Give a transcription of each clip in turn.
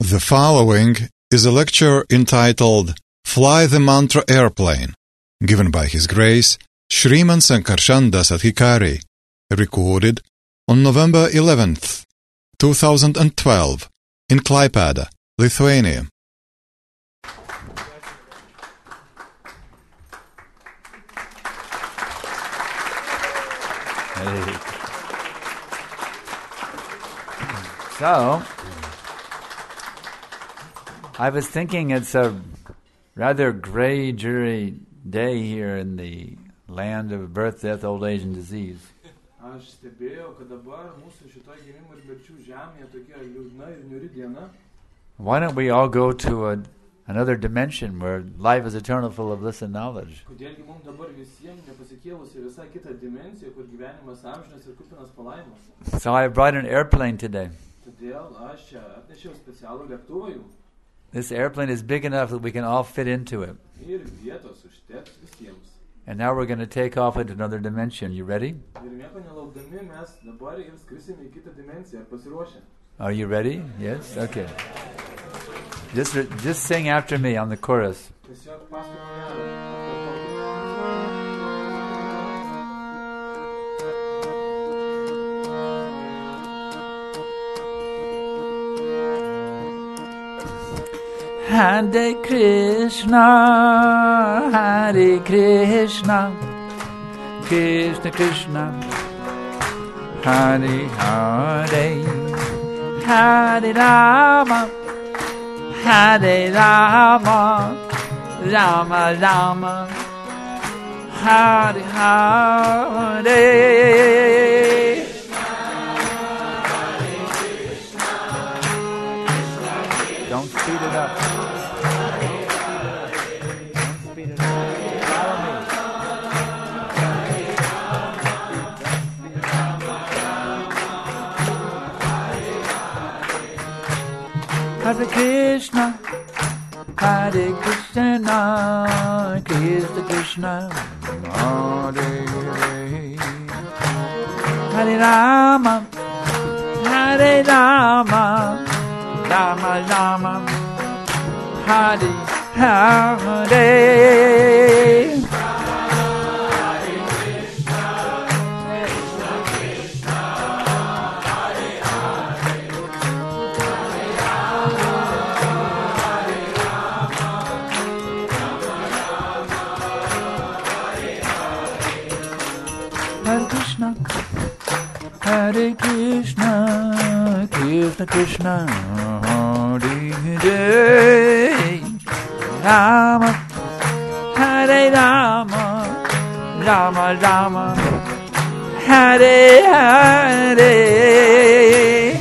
The following is a lecture entitled Fly the Mantra Airplane, given by His Grace Shriman Sankarshan Das Adhikari, recorded on November 11th, 2012, in Klaipėda, Lithuania. So, I was thinking it's a rather gray, dreary day here in the land of birth, death, old age, and disease. Aš stebėjau, kad dabar mūsų šitoj gimimo ir mirčių žemėje tokia liūdna ir niūri diena. Why don't we all go to another dimension where life is eternal, full of bliss and knowledge? Kodėlgi mums dabar visiems nepasikėlus į visai kitą dimensiją, kur gyvenimas amžinas ir kupinas palaimas. So I brought an airplane today. Todėl aš čia atnešiau specialų lėktuvą jų. This airplane is big enough that we can all fit into it. Ir vietos užteks visiems. And now we're going to take off into another dimension. You ready? Ir nieko nelaukdami mes dabar ir skrisime į kitą dimensiją. Ar pasiruošę? Are you ready? Yes? Okay. Just sing after me on the chorus. Tiesiog paskui mane. Hare Krishna, Hare Krishna, Krishna Krishna, Hare Hare, Hare Rama, Hare Rama, Rama Rama, Hare Hare. Don't speed it up. Hare Krishna, Hare Krishna, Krishna Krishna, Hare Hare, Hare Rama, Hare Rama, Rama Rama, Hare Hare. Hare Krishna, Hare Krishna, Krishna Krishna, Hare Hare, Rama, Hare Rama, Rama Rama, Hare Hare.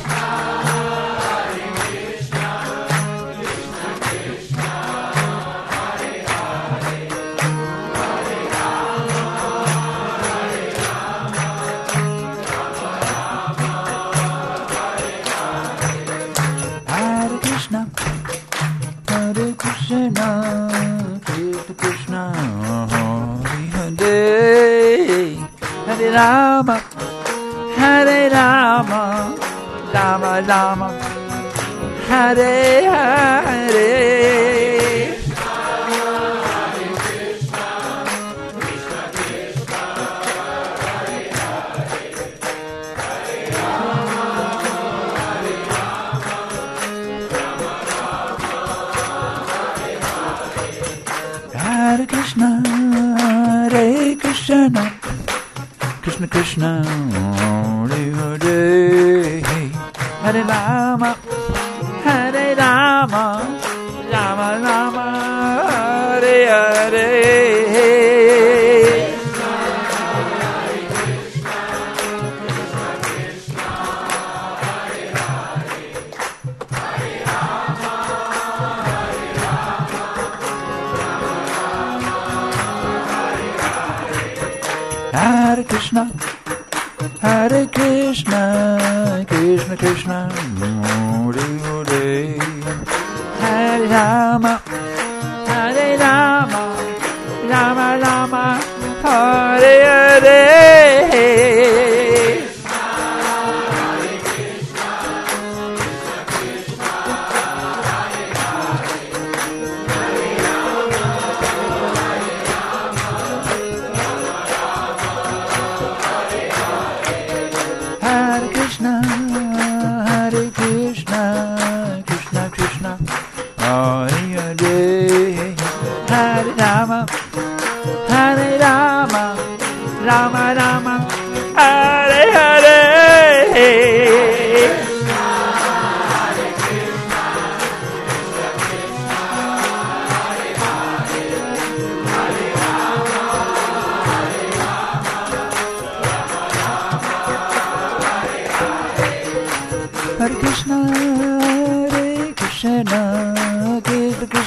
Hare Krishna, Krishna Krishna, Hare Hare, Hare Rama, Hare Rama, Rama Rama, Hare Hare. Hare Krishna, Hare Krishna, Krishna Krishna, Hare Hare, Hare Rama, Hare Rama, Rama Rama, Hare Hare. Hare Krishna, Hare Krishna, Krishna Krishna, Hare Hare, Hare Rama, Hare Rama, Rama Rama, Hare Hare.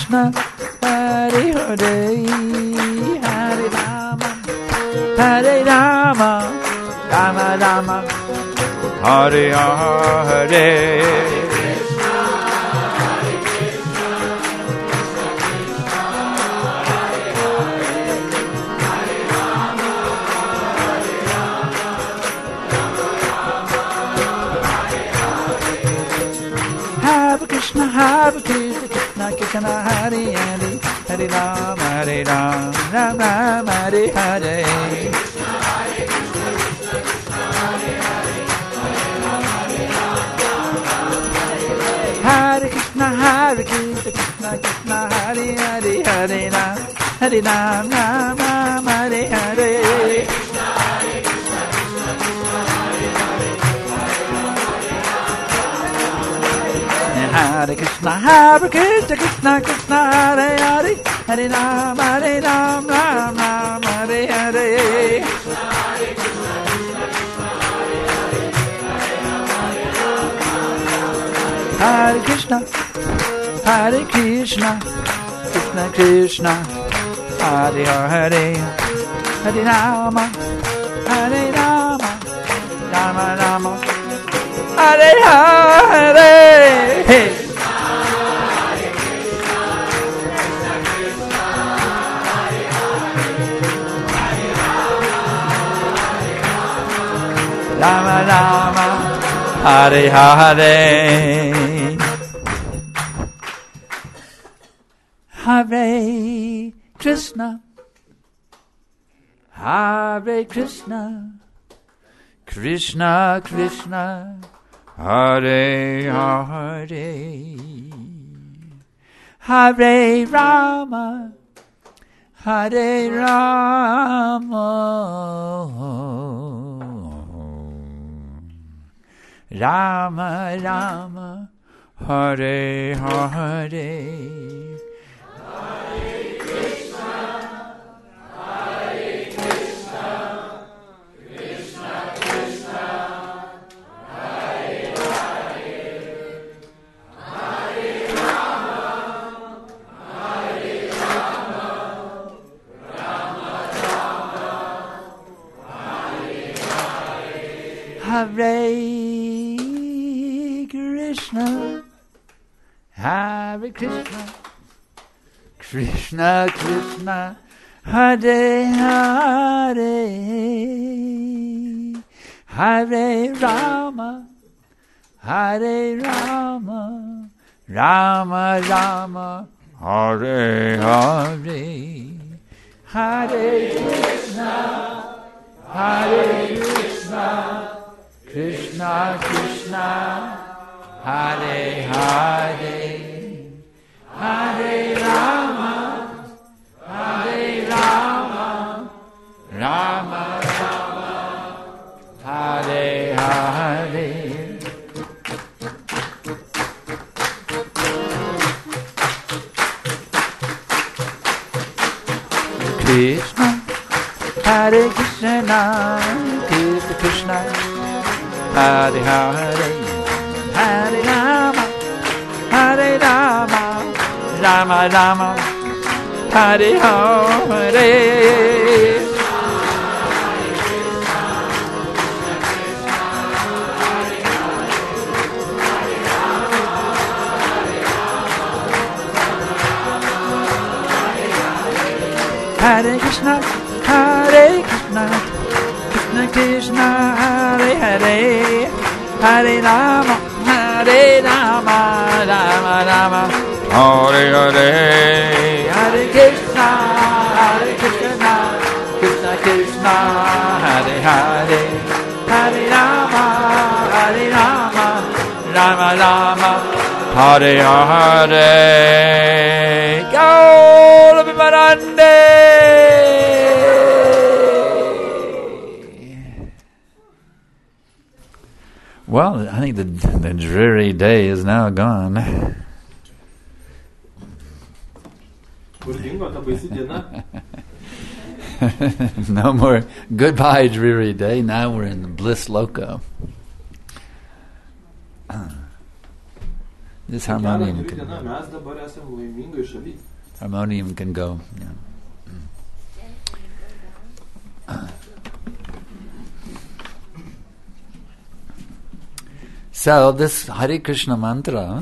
Krishna, Hare Hare, Hare Rama, Hare Rama, Rama Rama, Hare Hare. Hare Krishna, Hare Krishna, Krishna Hare Hare, Hare Rama, Hare Rama, Rama Rama, Hare Hare. Hare Krishna, Hare Krishna, Krishna Hare Hare, Hare Rama, Hare Rama, Rama Hare Hare. Hare Krishna, Hare Krishna, Krishna Krishna Hare Hare, Hare Rama, Hare Rama, Rama Rama, Hare Hare. Hare Krishna, Hare Krishna, Krishna Krishna, Hare Hare, Hare Rama, Hare Rama, Rama Rama, Hare Hare. Rama Rama, Hare Hare. Hare Krishna, Hare Krishna, Krishna Krishna, Hare Hare, Hare Rama, Hare Rama, Rama Rama, Hare Hare. Hare Krishna, Hare Krishna, Krishna Krishna, Hare Hare, Hare Rama, Hare Rama, Rama Rama, Hare Hare. Hare Krishna, Hare Krishna, Krishna Krishna, Hare Hare, Hare Rama, Hare Rama, Rama Rama, Hare Hare. Hare Krishna, Hare Krishna, Krishna Krishna, Hare Hare, Hare Rama, Hare Rama, Rama Rama, Hare Hare. Krishna, Hare Krishna, Krishna Krishna, Hare Hare, Hare Rama, Hare Rama, Rama Rama, Hare Hare. Hare Krishna, Hare Krishna, Krishna Krishna, Hare Hare, Hare Rama, Hare Rama, Rama Rama, Hare Hare. Hare Krishna, Hare Krishna, Krishna Krishna, Hare Hare, Hare Rama, Hare Rama, Rama Rama, Hare Hare. Gaur Vimarande. Well, I think the dreary day is now gone. No more goodbye dreary day. Now we're in the bliss loka. This Gerą harmonium turiu can dieną, go. mes dabar esame laimingoj šaly. Harmonium can go. Yeah. So this Hare Krishna mantra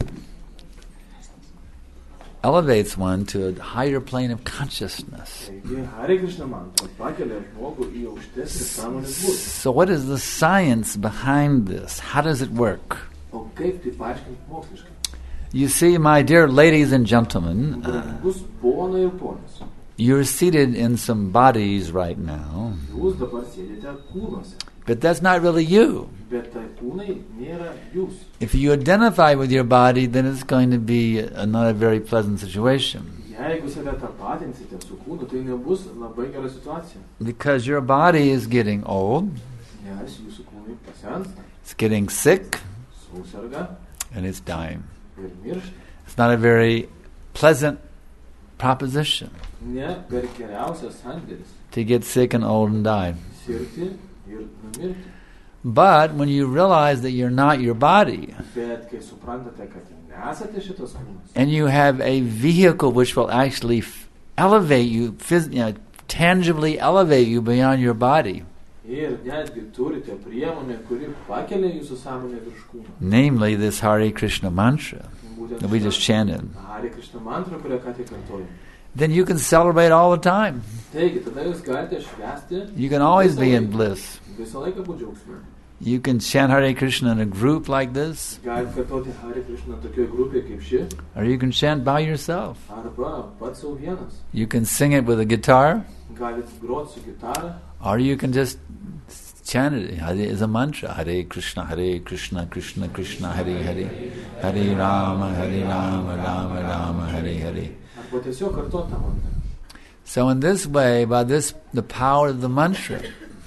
elevates one to a higher plane of consciousness. Taigi, Hare Krishna mantra pakelia žmogų į aukštesnį sąmonės būvį. So what is the science behind this? How does it work? O kaip tai paaiškinti moksliškai? You see, my dear ladies and gentlemen, Brangus ponai ir ponios, you're seated in some bodies right now, jūs dabar sėdite kūnuose, but that's not really you. bet tai kūnai nėra jūs. If you identify with your body, then it's going to be not a very pleasant situation. Jeigu save tapatinsite su kūnu, tai nebus labai gera situacija. Because your body is getting old, Nes jūsų kūnai pasensta, it's getting sick, suserga and it's dying. ir miršta. It's not a very pleasant proposition Ne per geriausias sandėris to get sick and old and die. sirgti ir numirti. But when you realize that you're not your body, Bet kai suprantate, kad nesate šitas kūnas, and you have a vehicle which will actually elevate you, tangibly elevate you beyond your body, ir netgi turite priemonę, kuri pakelia jūsų sąmonę virš kūno. namely this Hare Krishna mantra Būtent that we just chanted, Hare Krishna mantra, kurią ką tik kartojame. then you can celebrate all the time. Taigi, tada jūs galite švęsti. You can always visą be in laiką. bliss. Visą laiką būti džiaugsme. You can chant Hare Krishna in a group like this, Galite kartoti Hare Krishna tokioje grupėje kaip ši, or you can chant by yourself. arba pats savo vienas. You can sing it with a guitar, Galite groti su gitara, or you can just chant it as a mantra. Hare Krishna, Krishna Krishna, Hare Hare, Hare Rama, Rama Rama, Hare Hare. arba tiesiog kartoti tą mantrą. So in this way, by the power of the mantra,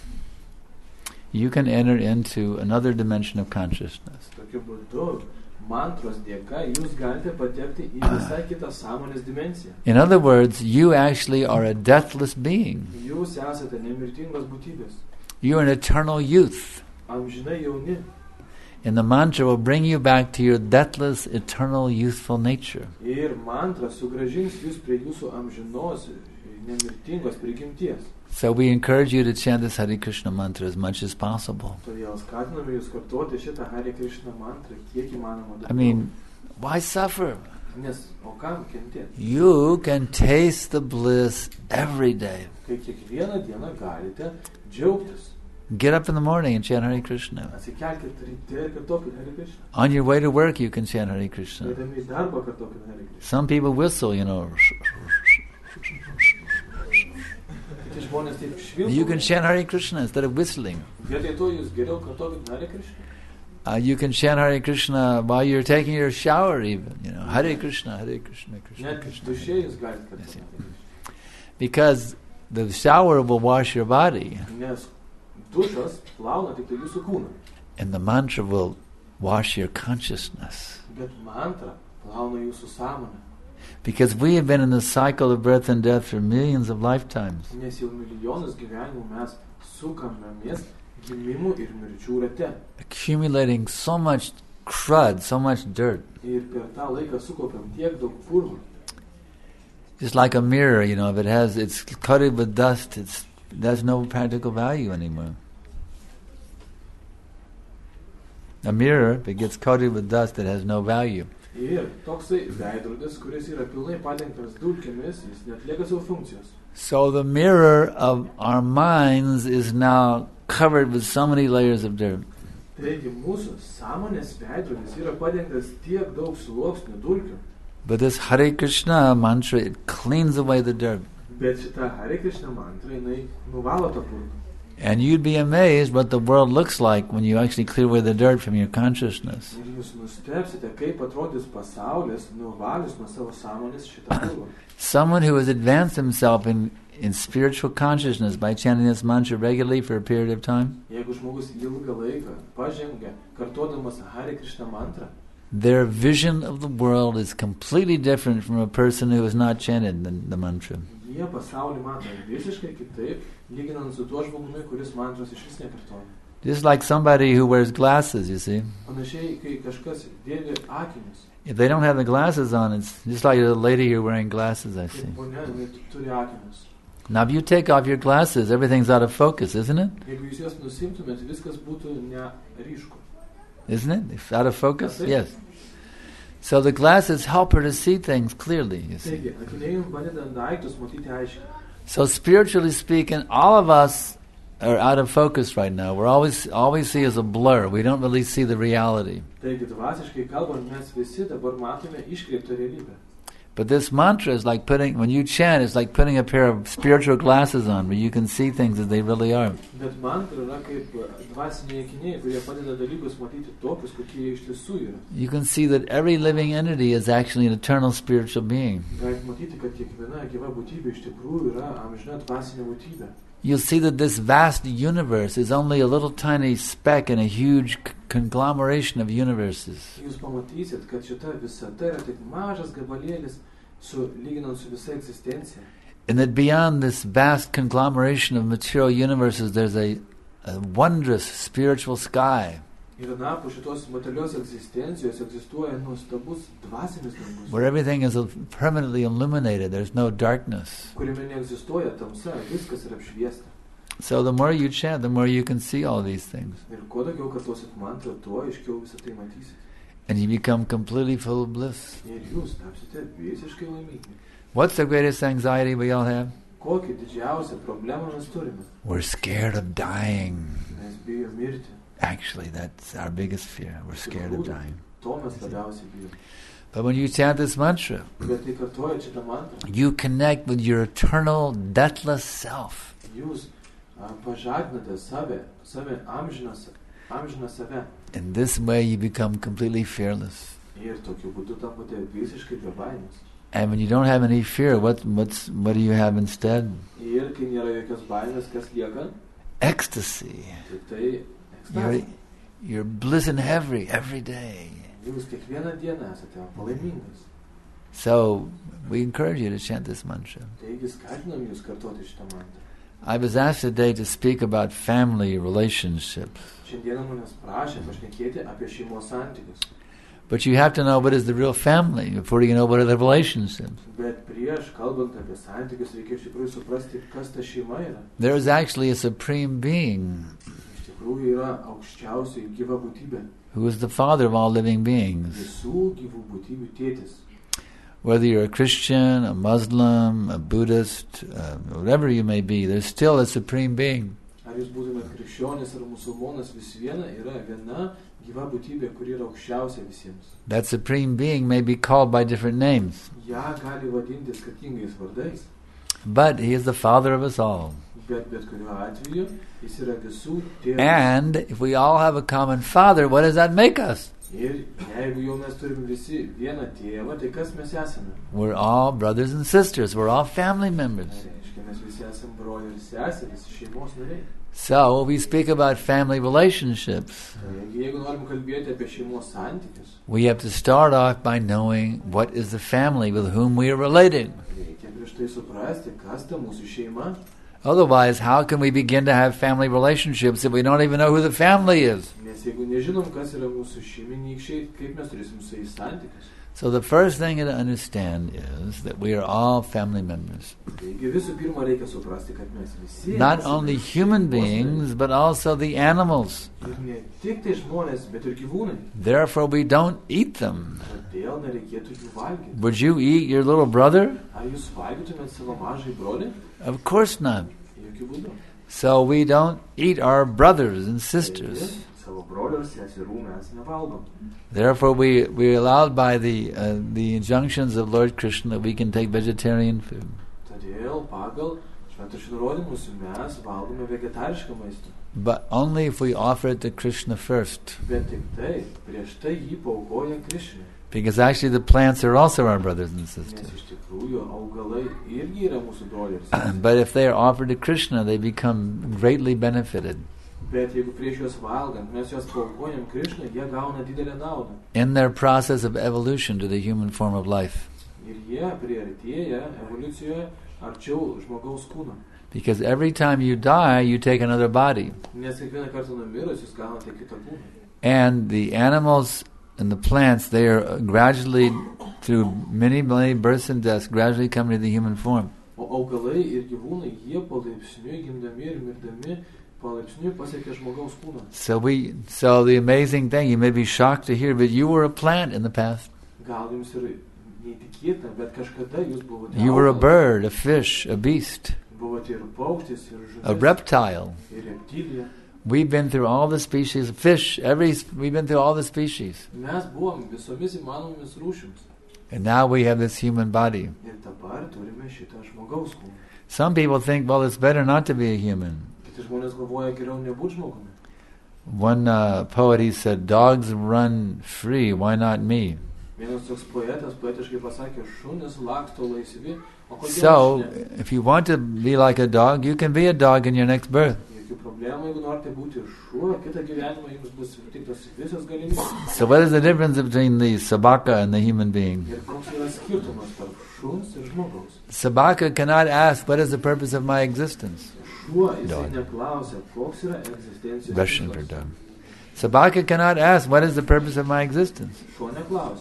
you can enter into another dimension of consciousness. Tokiu būdu, mantros dėka, jūs galite patekti į visai kitą sąmonės dimensiją. In other words, you actually are a deathless being. Jūs esate nemirtingos būtybės, You're an eternal youth. amžinai jauni. And the mantra will bring you back to your deathless, eternal, youthful nature. Ir mantra sugrąžins jūs prie jūsų amžinos, nemirtingos prigimties. So we encourage you to chant this Hare Krishna mantra as much as possible. Todėl skatiname jūs kartoti šitą Hare Krishna mantrą, kiek įmanoma daugiau. I mean, why suffer? Nes, o kam kentėti? You can taste the bliss every day. Kai kiekvieną dieną galite džiaugtis. Get up in the morning and chant Hare Krishna. Atsikelkite ryte ir kartokite Hare Krishna. On your way to work, you can chant Hare Krishna. Eidami į darbą kartokite Hare Krishna. Some people whistle, Kiti žmonės taip You can švilpia. chant Hare Krishna instead of whistling. Vietoj to jūs geriau kartokite Hare Krishna. You can chant Hare Krishna while you're taking your shower even. Hare Krishna, Hare Krishna, Krishna Net Krishna. dušė jūs galite kartoti Hare Krishna. Because the shower will wash your body Nes dušas plauna tik tai jūsų kūną. and the mantra will wash your consciousness. Bet mantra plauna jūsų sąmonę. Because we have been in the cycle of birth and death for millions of lifetimes. Nes jau milijonus gyvenimų mes sukamės gimimų ir mirčių rate. Accumulating so much crud, so much dirt. Ir per tą laiką sukaupiam tiek daug purvo. Just like a mirror, if it's coated with dust, there's no practical value anymore. A mirror, if it gets coated with dust, it has no value. Ir toksai veidrodis, kuris yra pilnai padengtas dulkėmis, jis netlieka savo funkcijos. So the mirror of our minds is now covered with so many layers of dirt. Taigi mūsų sąmonės veidrodis yra padengtas tiek daug sluoksnių dulkių. But this Hare Krishna mantra, it cleans away the dirt. Bet šita Hare Krishna mantra, jinai nuvalo tą purvą. And you'd be amazed what the world looks like when you actually clear away the dirt from your consciousness. Ir jūs nustebsite, kaip atrodys pasaulis nuvalius nuo savo sąmonės šitą purvą. Someone who has advanced himself in spiritual consciousness by chanting this mantra regularly for a period of time, Jeigu žmogus ilgą laiką pažengia, kartodamas Hare Krishna mantrą, their vision of the world is completely different from a person who has not chanted the mantra. jie pasaulį mato visiškai kitaip, lyginant su tuo žmogumi, kuris mantros iš vis nekartoja. Just like somebody who wears glasses, you see. Panašiai, kai kažkas dėvi akinius. If they don't have the glasses on, it's just like a lady here wearing glasses, I see. Kaip ponia, jinai turi akinius. Now if you take off your glasses, everything's out of focus, isn't it? Jeigu jūs juos nusimtumėt, viskas būtų neryšku. Isn't it? If out of focus? That's it. Yes. So the glasses help her to see things clearly, you see. Taigi, akiniai jums padeda daiktus matyti aiškiai. So spiritually speaking, all of us are out of focus right now. We're always see as a blur. We don't really see the reality. Taigi, dvasiškai kalbant, mes visi dabar matome iškreiptą realybę. But this mantra is like when you chant, it's like putting a pair of spiritual glasses on where you can see things as they really are. Bet mantra yra kaip dvasiniai akiniai, kurie padeda dalykus matyti tokius, kokie jie iš tiesų yra. You can see that every living entity is actually an eternal spiritual being. Galite matyti, kad kiekviena gyva būtybė iš tikrųjų yra amžina dvasinė būtybė. You'll see that this vast universe is only a little tiny speck in a huge conglomeration of universes. Jūs pamatysit, kad šita visata yra tik mažas gabalėlis lyginant su visa egzistencija. And that beyond this vast conglomeration of material universes, there's a wondrous spiritual sky. Ir anapus šitos materialios egzistencijos egzistuoja nuostabus dvasinis dangus. Where everything is permanently illuminated, there's no darkness. Kuriame neegzistuoja tamsa, viskas yra apšviesta. So the more you chant, the more you can see all these things. Ir kuo daugiau kartosit mantrą, tuo aiškiau visą tai matysit. And you become completely full of bliss. Ir jūs tapsite visiškai laimingi. What's the greatest anxiety we all have? Kokią didžiausią problemą mes turime? We're scared of dying. Mes bijom mirti. Actually, that's our biggest fear. We're scared of dying. To mes labiausiai bijom. But when you chant this mantra, Bet kai kartojat šitą mantrą, you connect with your eternal, deathless self. jūs pažadinate save amžiną save. In this way, you become completely fearless. Ir tokiu būdu tampate visiškai be baimės. And when you don't have any fear, what do you have instead? Ir kai nėra jokios baimės, kas lieka? Ecstasy. Tai ekstazė. You're bliss in every day. Jūs kiekvieną dieną esate palaimingas. So we encourage you to chant this mantra. Taigi skatinam jūs kartoti šitą mantrą. I was asked today to speak about family relationships. Šiandieną manęs prašė pašnekėti apie šeimos santykius. But you have to know what is the real family before you know what are the relationships. Bet prieš kalbant apie santykius reikia iš tikrųjų suprasti, kas ta šeima yra. There is actually a supreme being Iš tikrųjų yra aukščiausioji gyva būtybė. who is the father of all living beings. Visų gyvų būtybių tėtis. Whether you're a Christian, a Muslim, a Buddhist, whatever you may be, there's still a supreme being. Ar jūs būtumėt krikščionis ar musulmonas, vis viena yra viena gyva būtybė, kuri yra aukščiausia visiems. That supreme being may be called by different names, Ja gali vadinti skirtingais vardais, but he is the father of us all. bet kuriuo atveju jis yra visų tėvas. And if we all have a common father, what does that make us? Ir jeigu jau mes turim visi vieną tėvą, tai kas mes esame? We're all brothers and sisters. We're all family members. Tai reiškia, mes visi esame broliai ir seserys, šeimos nariai. So we speak about family relationships. Tai jeigu norim kalbėti apie šeimos santykius, We have to start off by knowing what is the family with whom we are relating. reikia prieš tai suprasti, kas ta mūsų šeima. Otherwise, how can we begin to have family relationships if we don't even know who the family is? Nes jeigu nežinom, kas yra mūsų šeiminykščiai, kaip mes turėsim su jais santykius. So the first thing to understand is that we are all family members. Taigi visų pirma reikia suprasti, kad mes visi Not esame only human šeimos beings, but also the animals. nariai. Ir ne tik tai žmonės, bet ir gyvūnai. Therefore, we don't eat them. Todėl nereikėtų jų valgyti. Would you eat your little brother? Ar jūs valgytumėt savo mažai brolį? Of course not. Jokių būdų. So we don't eat our brothers and sisters. Taigi, savo brolių ir seserų mes nevalgom. Therefore, we're allowed by the injunctions of Lord Krishna that we can take vegetarian food. Todėl pagal šventus nurodymus mes valgome vegetarišką maistą. But only if we offer it to Krishna first. Bet tik tai, prieš tai jį paaukoja Krišnai. Because actually the plants are also our brothers and Nes sisters. iš tikrųjų augalai irgi yra mūsų broliai ir seserys. But if they are offered to Krishna, they become greatly benefited. Bet jeigu prieš juos valgant, mes juos paaukojam Krišnai, jie gauna didelę naudą. In their process of evolution to the human form of life. Ir jie priartėja evoliucijoje arčiau žmogaus kūno. Because every time you die, you take another body. Nes kiekvieną kartą numirus jūs gaunate kitą kūną. And the animals and the plants, they are gradually, through many, many births and deaths, gradually coming to the human form. O augalai ir gyvūnai, jie palaipsniui gimdami ir mirdami, palaipsniui pasiekia žmogaus kūną. So the amazing thing, you may be shocked to hear, but you were a plant in the past. Gal jums ir neįtikėta, bet kažkada jūs buvote You were a bird, a fish, a beast, buvote ir paukštis, ir žuvis, a reptile. ir reptilija. We've been through all the species of fish. We've been through all the species. Mes buvom visomis įmanomomis rūšimis. And now we have this human body. Ir dabar turime šitą žmogaus kūną. Some people think, well, it's better not to be a human. Kiti žmonės galvoja geriau nebūt žmogumi. One poet, he said, dogs run free, why not me? Vienas toks poetas poetiškai pasakė, šunys laksto laisvi, o kodėl So, aš ne? if you want to be like a dog, you can be a dog in your next birth. Jokių problemų, jeigu norite būti šuo, kitą gyvenimą jums bus suteiktos visas galimybės. So what is the difference between the sabaka and the human being? Ir koks yra skirtumas tarp šuns ir žmogaus? Sabaka cannot ask, what is the purpose of my existence? Šuo, jisai neklausia, koks yra egzistencijos Russian for tikslas. dog. Sabaka cannot ask, what is the purpose of my existence? Šuo neklausia.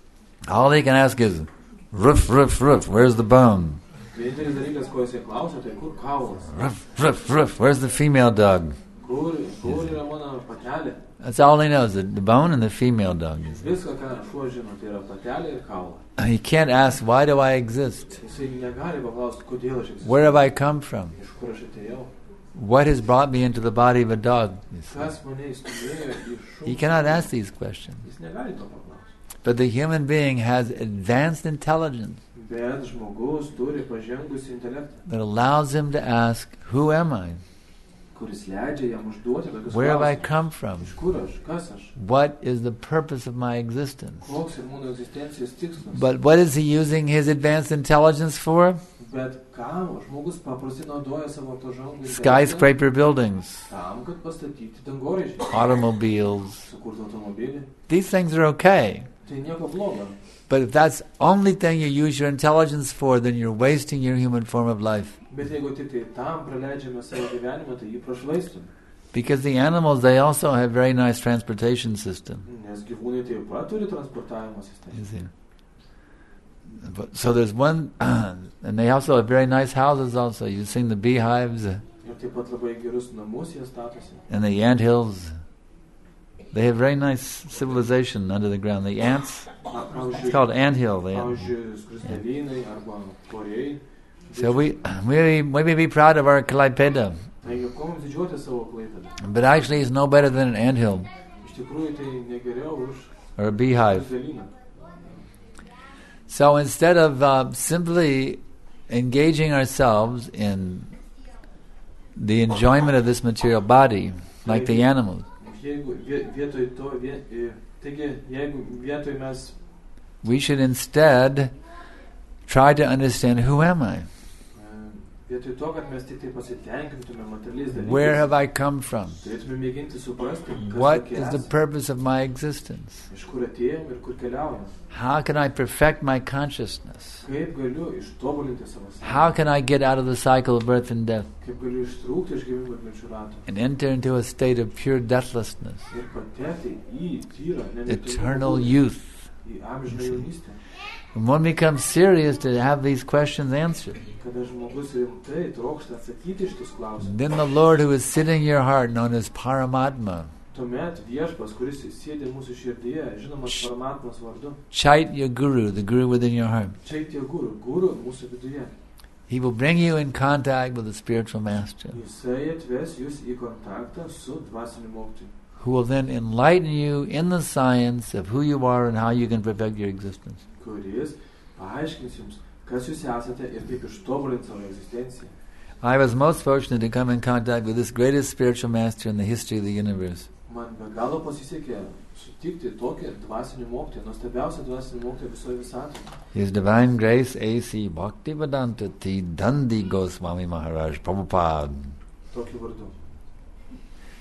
All he can ask is, roof, roof, roof, where's the bone? Vienintelis dalykas, ko jisai klausia, tai kur kaulas? Roof, roof, roof, where's the female dog? Kur yra mano patelė? That's all he knows, the bone and the female dog. Viską, ką šuo žino, tai yra patelė ir kaula. He can't ask, why do I exist? Jisai negali paklausti, kodėl aš egzistuoju. Where have I come from? Iš kur aš atėjau? What has brought me into the body of a dog? You see. Kas mane įstumėjo į He šunį? cannot ask these questions. Jis negali to paklausti. But the human being has advanced intelligence Bet žmogus turi pažengusi intelektą, that allows him to ask, who am I? kuris leidžia jam užduoti tokius Where have I klausimus. come from? Iš kur aš? Kas aš? What is the purpose of my existence? Koks yra mano egzistencijos tikslas? But what is he using his advanced intelligence for? Bet kam žmogus paprastai naudoja savo pažangų intelektą? Skyscraper buildings, Tam, kad pastatyti dangoraižį, automobiles. sukurti automobilį. These things are okay. Tai nieko blogo. But if that's the only thing you use your intelligence for, then you're wasting your human form of life. Bet jeigu tik tai tam praleidžiame savo gyvenimą, tai jį prašvaistome. Because the animals, they also have very nice transportation system. Nes gyvūnai taip pat turi transportavimo sistemą. You see. So there's one, and they also have very nice houses also. You've seen the beehives Ir taip pat labai gerus namus jie statosi. and the anthills. They have very nice civilization under the ground. The ants, it's called anthill. Pavyzdžiui, skruzdėlynai arba koriai. So we may be proud of our Klaipėda, Taigi, ko mums didžiuoti savo Klaipėdą? but actually it's no better than an anthill Iš tikrųjų, tai negeriau už or a beehive. skruzdėlyną. So instead of simply engaging ourselves in the enjoyment of this material body, like the animals, Jeigu vietoj to, taigi, jeigu vietoj mes we should instead try to understand, who am I? vietoj to, kad mes tik tai pasitenkintume materialiais dalykais, Where have I come from? turėtume mėginti suprasti, kas What tokie is the esame, purpose of my existence? iš kur atėjom ir kur keliaujam. How can I perfect my consciousness? Kaip galiu ištobulinti savo How sąmonę, can I get out of the cycle of birth and death kaip galiu ištrūkti iš gimimo ir mirčių rato and enter into a state of pure deathlessness, ir patekti į tyrą, eternal nemirtingumą, youth? į amžiną jaunystę. And one becomes serious to have these questions answered. Kada žmogus rimtai trokšta atsakyti šitus klausimus, Then the Lord who is sitting in your heart, known as Paramatma, tuomet viešpas, kuris sėdi mūsų širdyje, žinomas Paramatmos vardu, Chaitya Guru, the Guru within your heart, Chaitya Guru mūsų viduje, he will bring you in contact with the spiritual master, jisai atves jūs į kontaktą su dvasiniu mokytoju, who will then enlighten you in the science of who you are and how you can perfect your existence. kuris paaiškins jums, kas jūs esate ir kaip ištobulinti savo egzistenciją. I was most fortunate to come in contact with this greatest spiritual master in the history of the universe. Man be galo pasisekė sutikti tokį dvasinį mokytoją, nuostabiausią dvasinį mokytoją visoje visatoje. His Divine Grace A.C. Bhaktivedanta T. Dandi Goswami Maharaj Prabhupada. Tokiu vardu.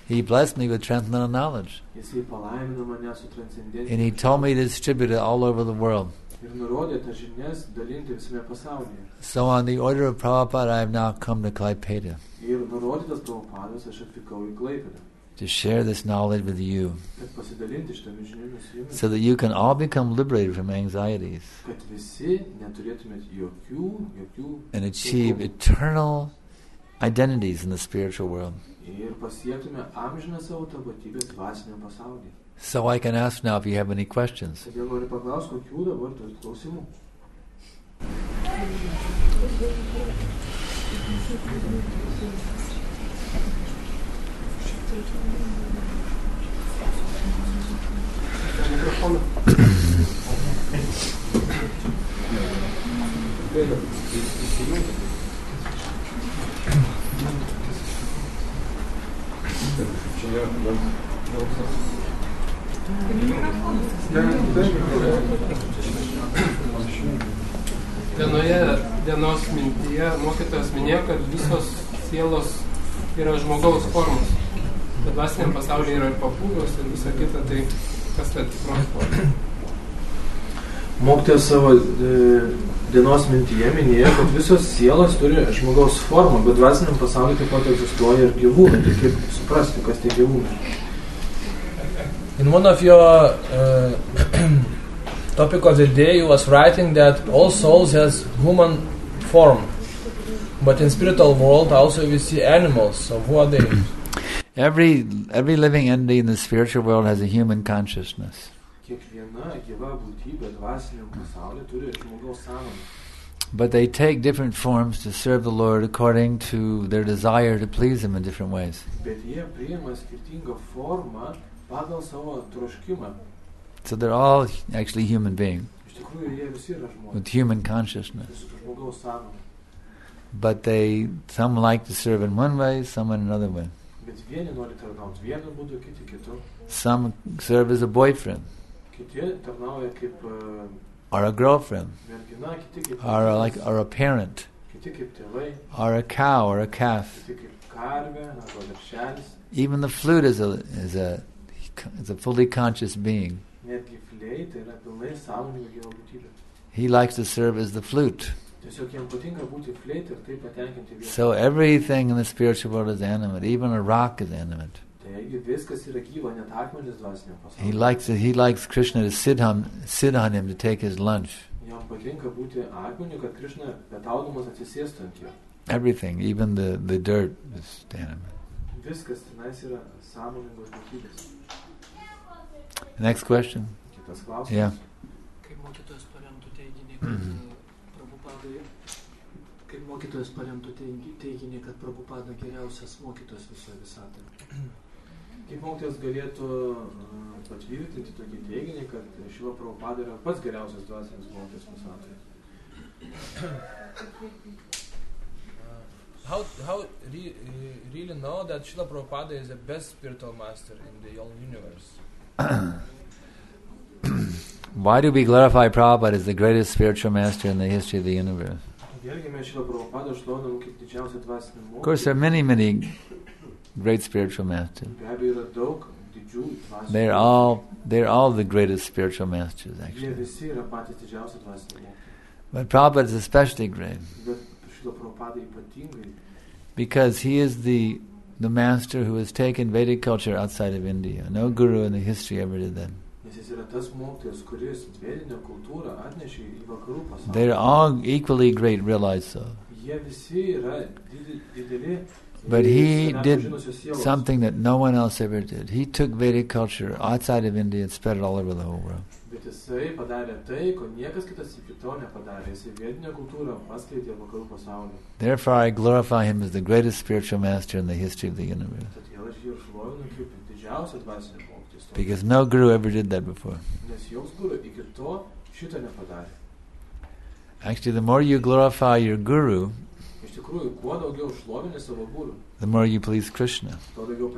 He blessed me with transcendental knowledge. Jisai palaimino mane su transcendentiniu. And he told me to distribute it all over the world. Ir nurodė tas žinias dalinti visame pasaulyje. So on the order of Prabhupada, I have now come to Klaipėda Ir nurodytas Prabhupados aš atvykau į Klaipėdą. to share this knowledge with you, Kad pasidalinti šitomis žiniomis su jumis. so that you can all become liberated from anxieties Kad visi neturėtumėt jokių and achieve sunkumų. eternal identities in the spiritual world. Ir pasiektume amžiną savo tapatybės dvasiniam pasaulyje. So I can ask now if you have any questions. Todėl noriu paklausti, kokių dabar turit klausimų. Vienoje dienos mintyje mokytojas minėjo, kad visos sielos yra žmogaus formos. Bet dvasiniam pasaulyje yra ir papūgos ir visa kita, tai kas ta tikros forma? Mokytojas savo dienos mintyje minėjo, kad visos sielos turi žmogaus formą, bet dvasiniam pasaulyje taip pat egzistuoja ir gyvūnai. Tai kaip suprasti, kas tie gyvūnai? In one of your topic of the day, you was writing that all souls has human form, but in spiritual world also we see animals. So who are they? Every living entity in the spiritual world has a human consciousness. Kiekviena gyva būtybė dvasiniam pasaulyje turi žmogaus sąmonę. But they take different forms to serve the Lord according to their desire to please Him in different ways. Bet jie priima skirtingą formą pagal savo troškimą. So they're all actually human beings Iš tikrųjų, jie visi yra žmonės. with human consciousness. Su žmogaus sąmonė. But some like to serve in one way, some in another way. Bet vieni nori tarnauti vienu būdu, kiti kitu. Some serve as a boyfriend Kiti tarnauja kaip or a girlfriend mergina, kiti kaip or a parent kiti kaip tėvai, or a cow or a calf. kiti kaip karvė, arba lepšelis. Even the flute is a fully conscious being. Netgi fleita yra pilnai sąmoninga gyva būtybė. He likes to serve as the flute. Tiesiog jam patinka būti fleita ir taip patenkinti vieną. So everything in the spiritual world is animate. Even a rock is animate. Taigi viskas yra gyva, net akmenys dvasiniam He pasaulyje. likes Krishna to sit on him to take his lunch. Jam patinka būti akmeniu, kad Krishna pietaudamas atsisėstų ant jo. Everything, even the dirt is animate. Viskas tenais yra sąmoningos būtybės. Next question. Kitas klausimas. Yeah. Kaip mokytojas paremtų teiginį, kad Prabhupada geriausias mokytojas visoje visatoje? Kaip mokytojas galėtų patvirtinti tokį teiginį, kad Šrila Prabhupada yra pats geriausias dvasinis mokytojas pasaulyje? How really know that Srila Prabhupada is the best spiritual master in the whole universe? Why do we glorify Prabhupada as the greatest spiritual master in the history of the universe? Of course, there are many, many great spiritual masters. They're all the greatest spiritual masters, actually. But Prabhupada is especially great because he is the master who has taken Vedic culture outside of India. No guru in the history ever did that. They're all equally great, realize so. But he did something that no one else ever did. He took Vedic culture outside of India and spread it all over the whole world. Therefore, I glorify him as the greatest spiritual master in the history of the universe. Because no guru ever did that before. Actually, the more you glorify your guru, the more you please Krishna.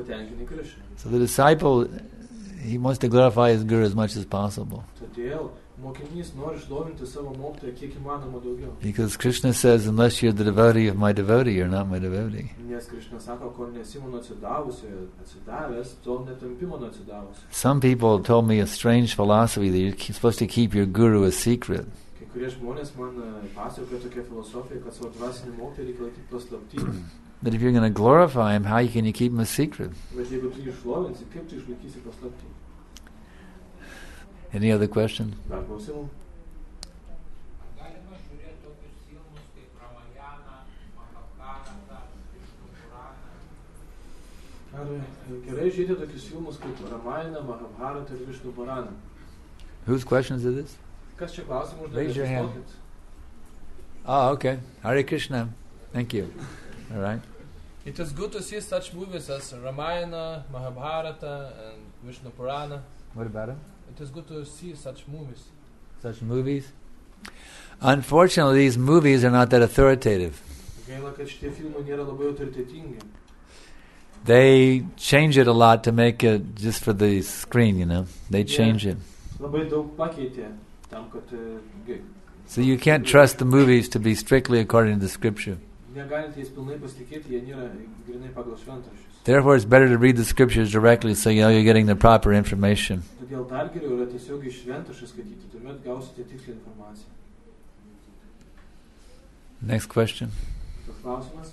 So the disciple, he wants to glorify his guru as much as possible. Mokinys nori šlovinti savo mokytoją kiek įmanoma daugiau. Because Krishna says, unless you're the devotee of my devotee, you're not my devotee. Nes Krishna sako, kol nesi mano atsidavęs, tol netampi mano atsidavęs. Some people told me a strange philosophy that you're supposed to keep your guru a secret. Kai kurie žmonės man pasakoja tokią filosofiją, kad savo dvasinį mokytoją reikia laikyti paslaptį. But if you're going to glorify him, how can you keep him a secret? Bet jeigu tu jį šlovinsi, kaip tu išlaikysi paslaptį? Any other questions? Dar klausimų? Galima žiūrėti tokius filmus kaip Ramayana, Mahabharata, Vishnu Purana. Ar gerai žiūrėti tokius filmus kaip Ramayana, Mahabharata ir Vishnu Purana? Whose questions are this? Kas čia klausimų uždavė? Raise your hand. Oh, okay. Hare Krishna. Thank you. All right. It is good to see such movies as Ramayana, Mahabharata, and Vishnu Purana. What about him? It is good to see such movies. Such movies? Unfortunately, these movies are not that authoritative. Gaila, kad šitie filmai nėra labai autoritetingi. They change it a lot to make it just for the screen, you know. They change it. Labai daug pakeitė tam, kad So you can't trust the movies to be strictly according to the scripture. negalite jais pilnai pasitikėti, jie nėra grynai pagal šventraščius. Therefore, it's better to read the scriptures directly so you know you're getting the proper information. Todėl dar geriau yra tiesiog iš šventraščių skaityti, tuomet gausite tikslę informaciją. Next question. Tas klausimas?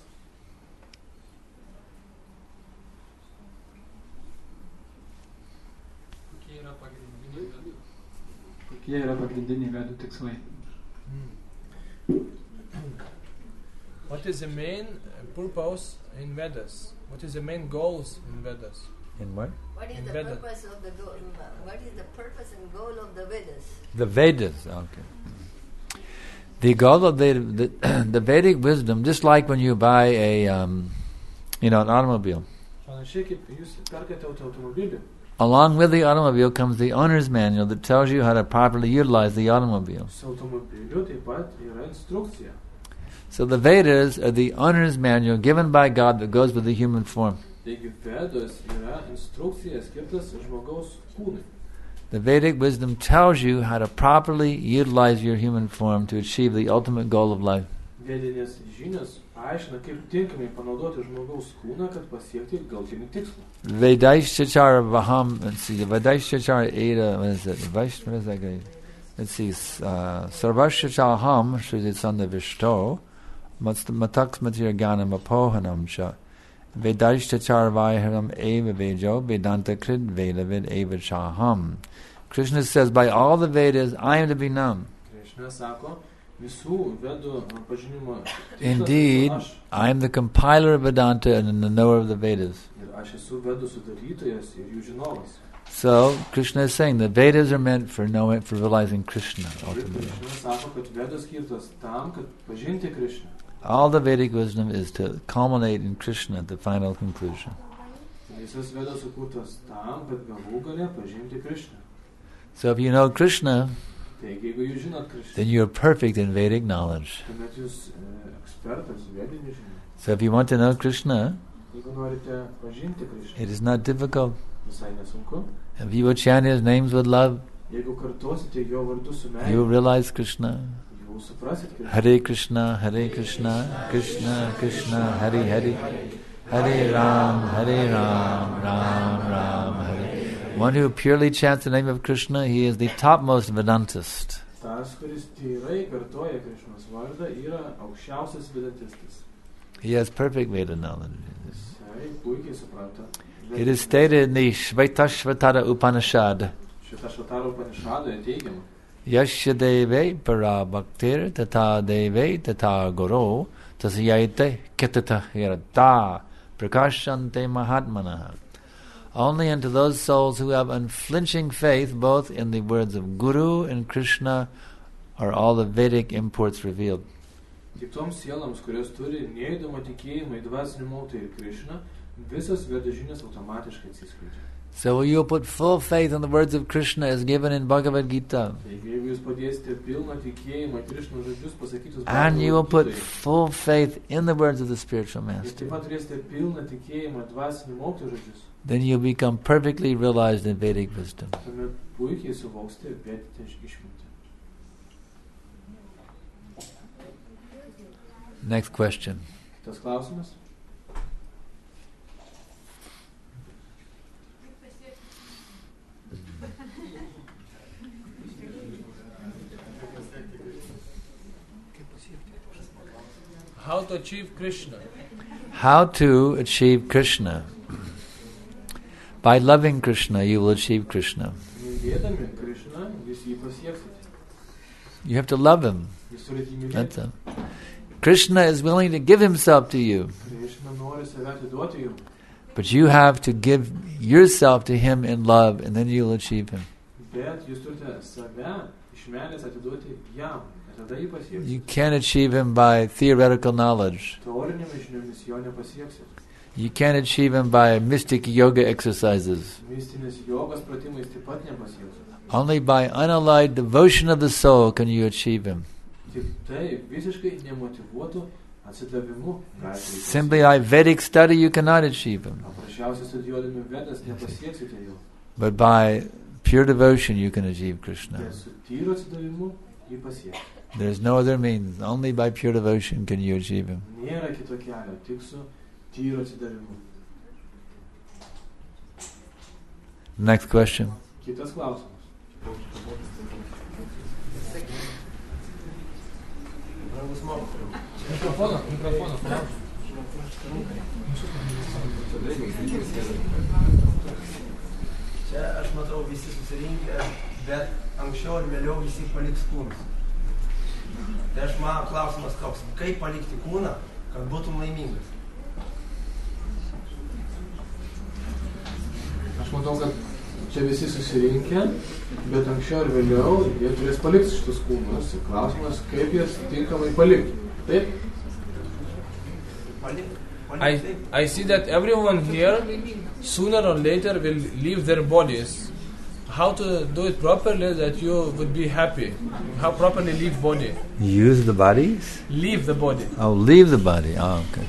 Kokie yra pagrindiniai vedų tikslai? What is the main purpose in Vedas? What is the main goals in Vedas? In what? What is In the Veda. purpose of the what is the purpose and goal of the Vedas? The Vedas. Okay. The goal of the Vedic wisdom, just like when you buy an automobile. Panašiai kaip jūs perkate automobilį. Along with the automobile comes the owner's manual that tells you how to properly utilize the automobile. Su automobiliu taip pat yra instrukcija. So the Vedas are the owner's manual given by God that goes with the human form. Taigi Vedos yra instrukcija skirtas žmogaus kūnui. The Vedic wisdom tells you how to properly utilize your human form to achieve the ultimate goal of life. Vedinės žinios aiškina, kaip tinkamai panaudoti žmogaus kūną, kad pasiekti galutinį tikslą. Vedaishachara Vaham, let's see, Vedaishachara Eda, what is it? What is that guy? Let's see, Sarvashachaham, Shruditsanda Vishto, Mataksmatir Ganam Apohanam Cha, Vedaishachara Vaharam Eva Vejo, Vedanta Krid Vedavid Eva Chaham. Krishna says, by all the Vedas, I am to be known. Krishna sako, visų vedų pažinimo tikslas Indeed, esu aš. I am the compiler of Vedanta and the knower of the Vedas. Ir aš esu vedų sudarytojas ir jų žinovas. So, Krishna is saying the Vedas are meant for realizing Krishna, ultimately. Krishna sako, kad vedos skirtos tam, kad pažinti Krishna. All the Vedic wisdom is to culminate in Krishna at the final conclusion. Visas vedos sukurtos tam, kad galų gale pažinti Krishna. So if you know Krishna, Taigi, jeigu jūs žinot Krishna, then you're perfect in Vedic knowledge. tuomet jūs ekspertas vedinių žinių. So if you want to know Krishna, Jeigu norite pažinti Krishna, it is not difficult. visai nesunku. If you would chant his names with love, Jeigu kartuosite jo vardu su you will meile, realize Krishna. jūs suprasit Krishna. Hare Krishna, Hare Krishna, Krishna Krishna, Hare Hare, Hare Ram, Ram Ram, Hare. One who purely chants the name of Krishna, he is the topmost Vedantist. Tas, kuris tyrai kartoja Krishnos vardą, yra aukščiausias vedantistas. He has perfect Veda knowledge. Jisai puikiai supranta. It is stated in the Shvetashvatara Upanishad, Šitą Švataro Upanishadoje teigiama, Yasya deve para bhaktir tata deve tata guru tasyayate ketata hirata prakashante mahatmana. Only unto those souls who have unflinching faith both in the words of Guru and Krishna are all the Vedic imports revealed. tik toms sieloms, kurios turi neįdomą tikėjimą į dvasinį maltą ir Krishna, visas vedų žinios automatiškai atsiskleidžia. So you will put full faith in the words of Krishna as given in Bhagavad Gita. Taigi, jeigu jūs padėsite pilną tikėjimą į Krishnos žodžius pasakytus And you will put Gitoje, full faith in the words of the spiritual ir master. taip pat turėsite pilną tikėjimą į dvasinį maltą žodžius, Then you become perfectly realized in Vedic wisdom. tuomet puikiai suvoksite vedite išmintį. Next question. Kitas klausimas. How to achieve Krishna? How to achieve Krishna? By loving Krishna, you will achieve Krishna. Mylėdami Krishna, jūs jį pasieksite. You have to love him. Jūs turite jį That's mylėti. it. Krishna is willing to give himself to you, Krishna nori save atiduoti jums. but you have to give yourself to him in love, and then you'll achieve him. Bet jūs turite save iš meilės atiduoti jam. Ir tada jį pasieksite. You can't achieve him by theoretical knowledge. Teorinėmis žiniomis jo nepasieksite. You can't achieve him by mystic yoga exercises. Mistinės jogos pratimais taip pat nepasieksite. Only by unallied devotion of the soul can you achieve him. Tik tai visiškai nemotyvuotų atsidavimu galite. Simply by Vedic study you cannot achieve him. Paprasčiausiai studijuodami Vedas nepasieksite jo. But by pure devotion you can achieve Krishna. Bet su tyru atsidavimu jį pasieksite. There's no other means. Only by pure devotion can you achieve him. Nėra kito kelio, tik su tyru atsidavimu. Next question. Kitas klausimas. Čia aš matau visi susirinkę, bet anksčiau ir vėliau visi paliks kūnus. Tai aš mano klausimas toks, kaip palikti kūną, kad būtum laimingas? Aš matau, kad čia visi susirinkę, bet anksčiau ir vėliau jie turės palikti šitus kūnus. Klausimas, kaip jas tinkamai palikti. Taip? I see that everyone here sooner or later will leave their bodies. How to do it properly that you would be happy? How properly leave body? Use the bodies? Leave the body. Oh, leave the body. Oh, okay.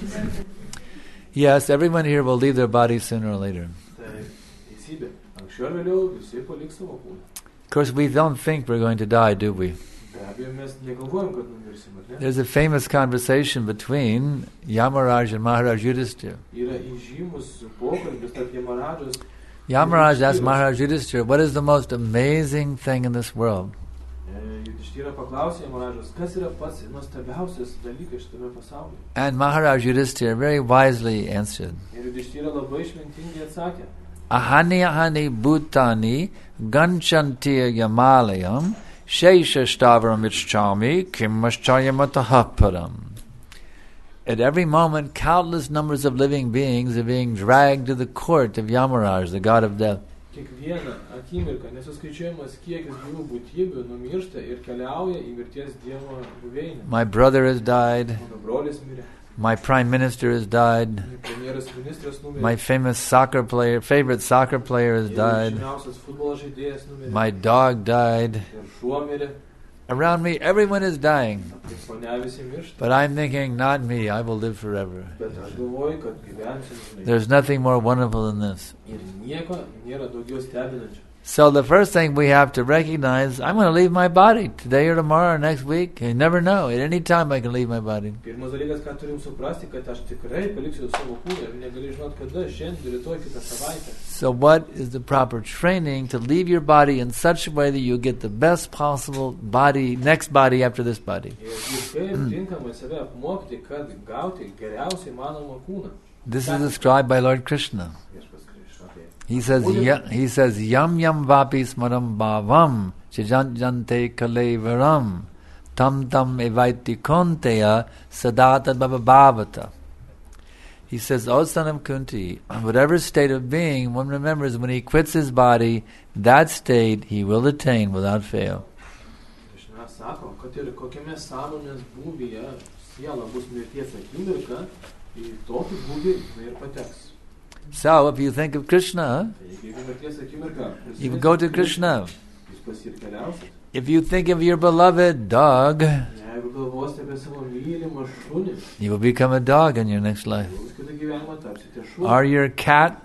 Yes, everyone here will leave their body sooner or later. Tai teisybė. Anksčiau ir vėliau visi paliks savo kūną. Of course, we don't think we're going to die, do we? Be abejo, mes negalvojam, kad numirsim, ar ne? There's a famous conversation between Yamaraj and Maharaj Yudhisthira. Yra įžymus pokalbis tarp Yamarajas. Yamaraj asked Maharaj Yudhisthira, what is the most amazing thing in this world? Yudhishthira paklausė Yamarajas, kas yra pats nuostabiausias dalykas šitame pasaulyje? And Maharaj Yudhisthira very wisely answered, Ir Yudhishthira labai išmintingai atsakė. Ahani ahani bhutani ganchantiya yamalayam shesha stavaram ichchami kimmaschayamataha param. At every moment, countless numbers of living beings are being dragged to the court of Yamaraj, the god of death. Kiekvieną akimirką nesuskaičiuojamas kiekis gyvų būtybių numiršta ir keliauja į mirties dievo buveinę. My brother has died. Mano brolis mirė. My prime minister has died. Premjeras ministras numirė. My favorite soccer player has died. Žymiausias futbolo žaidėjas numirė. My dog died. Ir šuo mirė. Around me, everyone is dying. Fone visi miršta. But I'm thinking, not me, I will live forever. Bet aš galvoju, kad gyvensim žinai. There's nothing more wonderful than this. Ir nieko nėra daugiau stebinančio. So the first thing we have to recognize, I'm going to leave my body today or tomorrow or next week. You never know. At any time I can leave my body. Pirmas dalykas, ką turim suprasti, kad aš tikrai paliksiu savo kūną ir negali žinot kada, šiandien, rytoj, kitą savaitę. So what is the proper training to leave your body in such a way that you get the best possible body, next body after this body? Ir kaip tinkamai save apmokyti, kad gauti geriausiai įmanomą kūną. This is described by Lord Krishna. He says yam yam vapi smaram bhavam chijante kalevaram tam tam evaiti konteya sadata bhavata. He says, O son of Kunti, whatever state of being one remembers when he quits his body, that state he will attain without fail. Krishna sako, kad ir kokiame sąmonės būvyje siela bus mirties akimirka, į tokį būvį ir pateks. So, if you think of Krishna, you go to Krishna. If you think of your beloved dog, you will become a dog in your next life. Or your cat,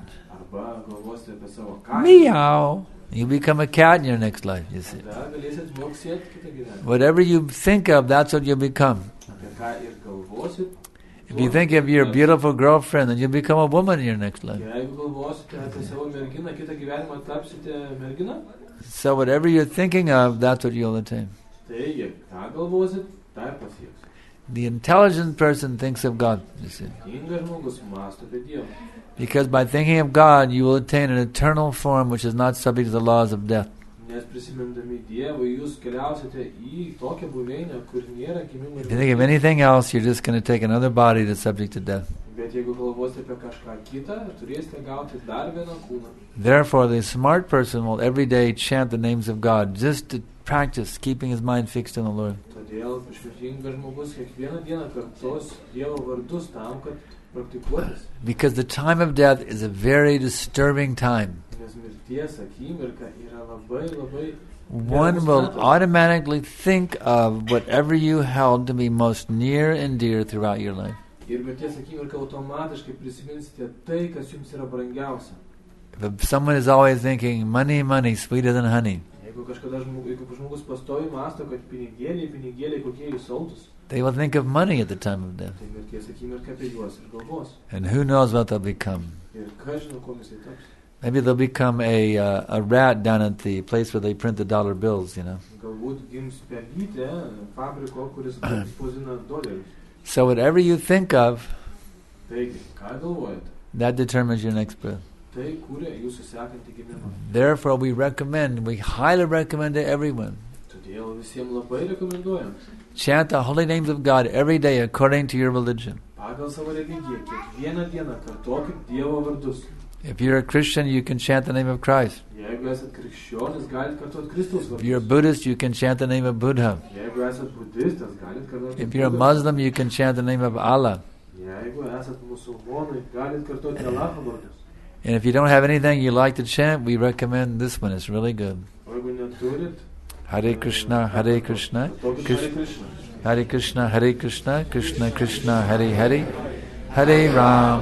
meow, you become a cat in your next life, you see. Whatever you think of, that's what you become. galvosit, If you think of your beautiful girlfriend, then you'll become a woman in your next life. jeigu galvosite apie savo merginą, kitą gyvenimą tapsite merginą, So whatever you're thinking of, that's what you'll attain. tai ką galvosit, tą ir pasieks. The intelligent person thinks of God, you see. Tingas žmogus mąsto apie Dievą. Because by thinking of God, you will attain an eternal form which is not subject to the laws of death. Nes prisimindami Dievą, jūs keliausite į tokią buveinę, kur nėra gimimo If you think of anything else, you're just going to take another body that's subject to death. Bet jeigu galvosite apie kažką kitą, turėsite gauti dar vieną kūną. Therefore, the smart person will every day chant the names of God, just to practice keeping his mind fixed on the Lord. Todėl išmintingas žmogus kiekvieną dieną kartos Dievo vardus tam, kad praktikuotis. Because the time of death is a very disturbing time. Nes mirties akimirka yra labai One will automatically think of whatever you held to be most near and dear throughout your life. Ir mirties akimirka automatiškai prisiminsite tai, kas jums yra brangiausia. If someone is always thinking, money, money, sweeter than honey, Jeigu žmogus pastovi mąsto, kad pinigėliai kokie jūs saldus, they will think of money at the time of death. tai mirties akimirka apie juos ir galvos. And who knows what they'll become. Ir ką žinau, ko jisai taps. Maybe they'll become a rat down at the place where they print the dollar bills, you know. Galbūt gims pelytė fabriko, kuris spausdina dolerius. So whatever you think of, Taigi, ką galvojate? that determines your next breath. Tai kūrė jūsų sekantį gyvenimą. Therefore, we highly recommend to everyone, Todėl visiems labai rekomenduojam. chant the holy names of God every day according to your religion. Pagal savo religiją, kiekvieną dieną kartokit Dievo vardus. If you're a Christian, you can chant the name of Christ. Jeigu esat krikščionis, galit kartot Kristaus If vardus. you're a Buddhist, you can chant the name of Buddha. Jeigu esat budistas, galit kartot If you're a Muslim, you can chant the name of Allah. Jeigu esat musulmonai, galit kartoti Allaho vardus. And if you don't have anything you like to chant, we recommend this one. It's really good. O jeigu neturit, Hare Krishna, Hare Krishna, kartokit Hare Krishna. Hare Krishna, Hare Krishna, Krishna Krishna, Hare Hare, Hare Ram,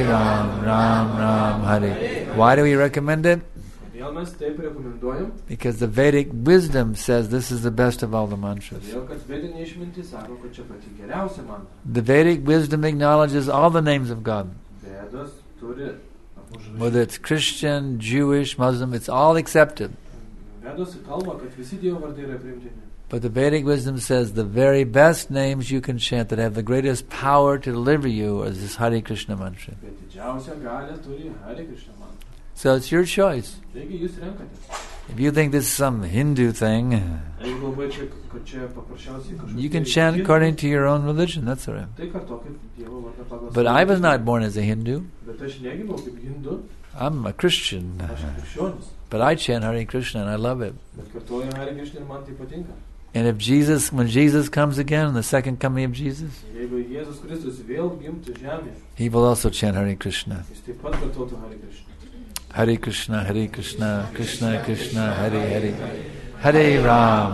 Ram Ram, Hare. Why do we recommend it? Kodėl mes taip rekomenduojam? Because the Vedic wisdom says this is the best of all the mantras. Todėl, kad vedinė išmintis sako, kad čia pati geriausia mantra. The Vedic wisdom acknowledges all the names of God. Vedas turi Whether it's Christian, Jewish, Muslim, it's all accepted. Vedos kalba, kad visi Dievo vardai yra priimtini. But the Vedic wisdom says the very best names you can chant that have the greatest power to deliver you is this Hare Krishna mantra. Bet didžiausia galia turi Hare Krishna mantra. So it's your choice. Taigi jūs renkatės. If you think this is some Hindu thing, Jeigu galvojate, kad čia paprasčiausiai kažkokia you can chant according to your own religion, that's all right. Tai kartokit Dievo vardą pagal But savo I was religiją. not born as a Hindu. Bet aš negimiau kaip hindu, I'm a Christian. aš krikščionis. But I chant Hare Krishna and I love it. Bet kartuoju Hare Krishna ir man tai patinka. And if when Jesus comes again, the second coming of Jesus, Jeigu Jėzus Kristus vėl gimtų žemėje, he will also chant Hare Krishna. jis taip pat kartuotų Hare Krishna. Hare Krishna, Hare Krishna, Krishna Krishna, Hare Hare, Hare Ram,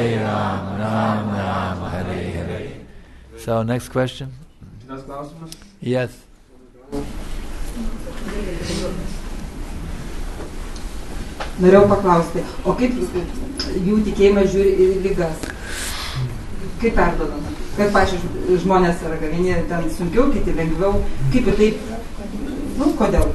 Ram Ram, Hare Hare. So next question? Kitas klausimas? Yes. Norėjau paklausti, o kaip jų tikėjimas žiūri į ligas? Kaip perdodama? Kad, pavyzdžiui, žmonės yra vieni ten sunkiau, kiti lengviau. Kaip ir taip? Kodėl?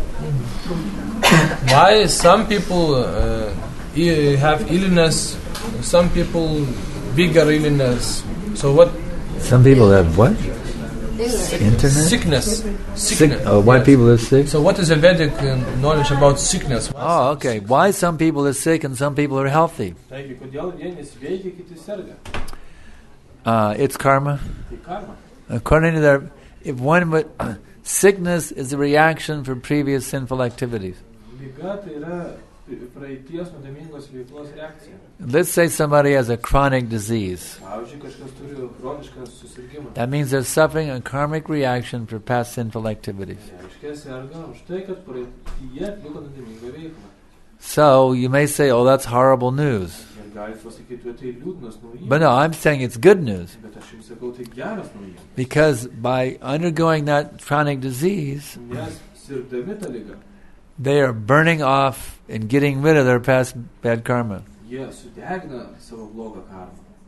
Why some people have illness, some people bigger illness. So what? Some people have what? Internet? Sickness. Why people are sick? So what is the Vedic knowledge about sickness? Oh, okay. Why some people are sick and some people are healthy? Taigi, kodėl vieni sveikia, kiti serga? It's karma. Tai karma. According to their, sickness is a reaction for previous sinful activities. Liga tai yra praeities nuodėmingos veiklos reakcija. Let's say somebody has a chronic disease. Pavyzdžiui, kažkas turi chronišką susirgimą. That means they're suffering a karmic reaction for past sinful activities. Reiškia, serga už tai, kad praeityje atliko nuodėmingą veiklą. So you may say, oh, that's horrible news. Ir galit pasakyti, tai liūdnas naujienos. But no, I'm saying it's good news. Bet aš jums sakau, tai geras naujienos. Because by undergoing that chronic disease, Nes sirgdami tą ligą, they are burning off and getting rid of their past bad karma. jie sudegina savo blogą karmą.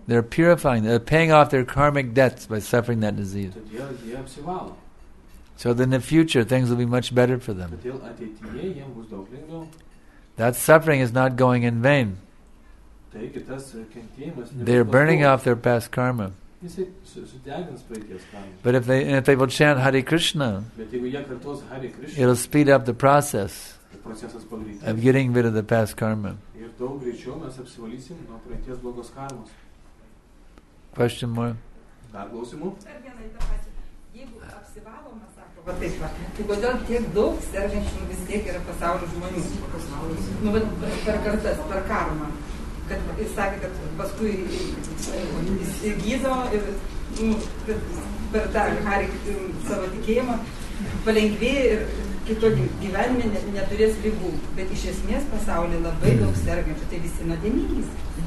They're purifying. They're paying off their karmic debts by suffering that disease. Todėl jie apsivalo. So then in the future, things will be much better for them. Todėl ateityje jiems bus daug lengviau. That suffering is not going in vain. Taigi tas kentėjimas They're burning off their past karma. Jisai sudegins praeities karmą. But if they will chant Hare Krishna, Bet jeigu jie kartos Hare Krishna, it'll speed up the process procesas pagreitės. of getting rid of the past karma. Ir daug greičiau mes apsivalysim nuo praeities blogos karmos. Question more? Dar klausimų? Jeigu apsivaloma, sako, va taip, tai kodėl tiek daug sergančių vis tiek yra pasaulio žmonių? Nu, bet per kartas, per karmą. Kad jis sakė, kad paskui jis gydo ir kad per tą savo tikėjimą palengvėja ir kito gyvenime neturės lygų. Bet iš esmės pasaulyje labai daug sergančių, tai visi nuodėmingi.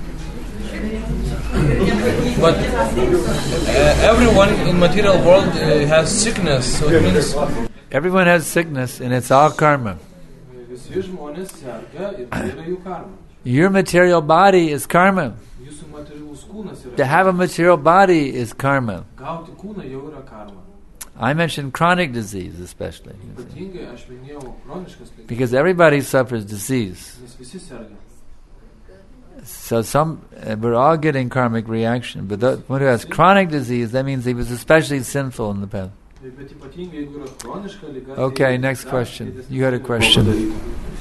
But everyone in material world has sickness, so it means everyone has sickness, and it's all karma. Visi žmonės serga ir tai yra jų karma. Your material body is karma. Jūsų materialus kūnas yra. To have a material body is karma. Gauti kūną jau yra karma. I mentioned chronic disease especially. Ypatingai aš minėjau chroniškas ligas. Because everybody suffers disease. Nes visi serga. So we're all getting karmic reaction. But the one who has chronic disease, that means he was especially sinful in the past. Bet ypatingai jeigu yra chroniška liga. Okay, next question. You had a question.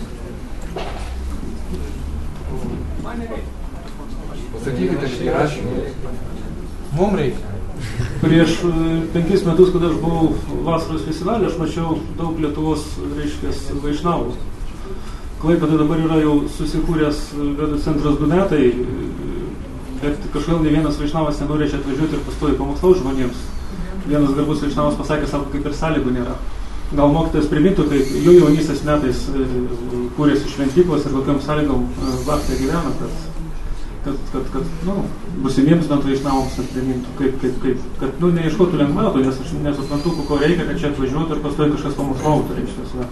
Mums reikia. Prieš 5 metus, kada aš buvau vasaros festivalį, aš mačiau daug Lietuvos, reiškės, vaišnavų. Klaipėdoje dabar yra jau susikūręs vedų centras 2 metai, bet kažkodėl ne vienas vaišnavas nenori čia atvažiuoti ir pastovi pamokslaus žmonėms. Vienas garbus vaišnavas pasakė, sako, kaip ir sąlygų nėra. Gal mokytojas primintų, kaip jų jaunystės metais kūrėsi šventyklos ir kokiam sąlygom vaktė gyvena, kad busimiems bent vaišnavams primintų, kad neieškotų lengvatų, nes aš nesuprantu, ko reikia, kad čia atvažiuotų ir pastovi kažkas pamokslautų, reiškia.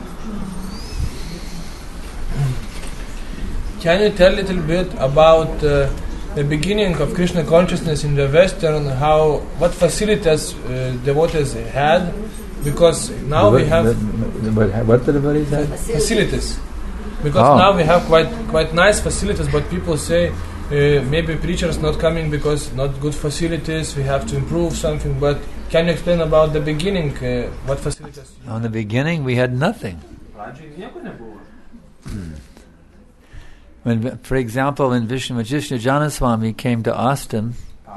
Can you tell a little bit about the beginning of Krishna consciousness in the West and what facilities devotees had? Because now we have what the devotees had? Facilities. Because now we have quite nice facilities, but people say maybe preachers not coming because not good facilities. We have to improve something. But can you explain about the beginning? What facilities? In the beginning, we had nothing. When, for example, when Vishnu Janaswami came to Austin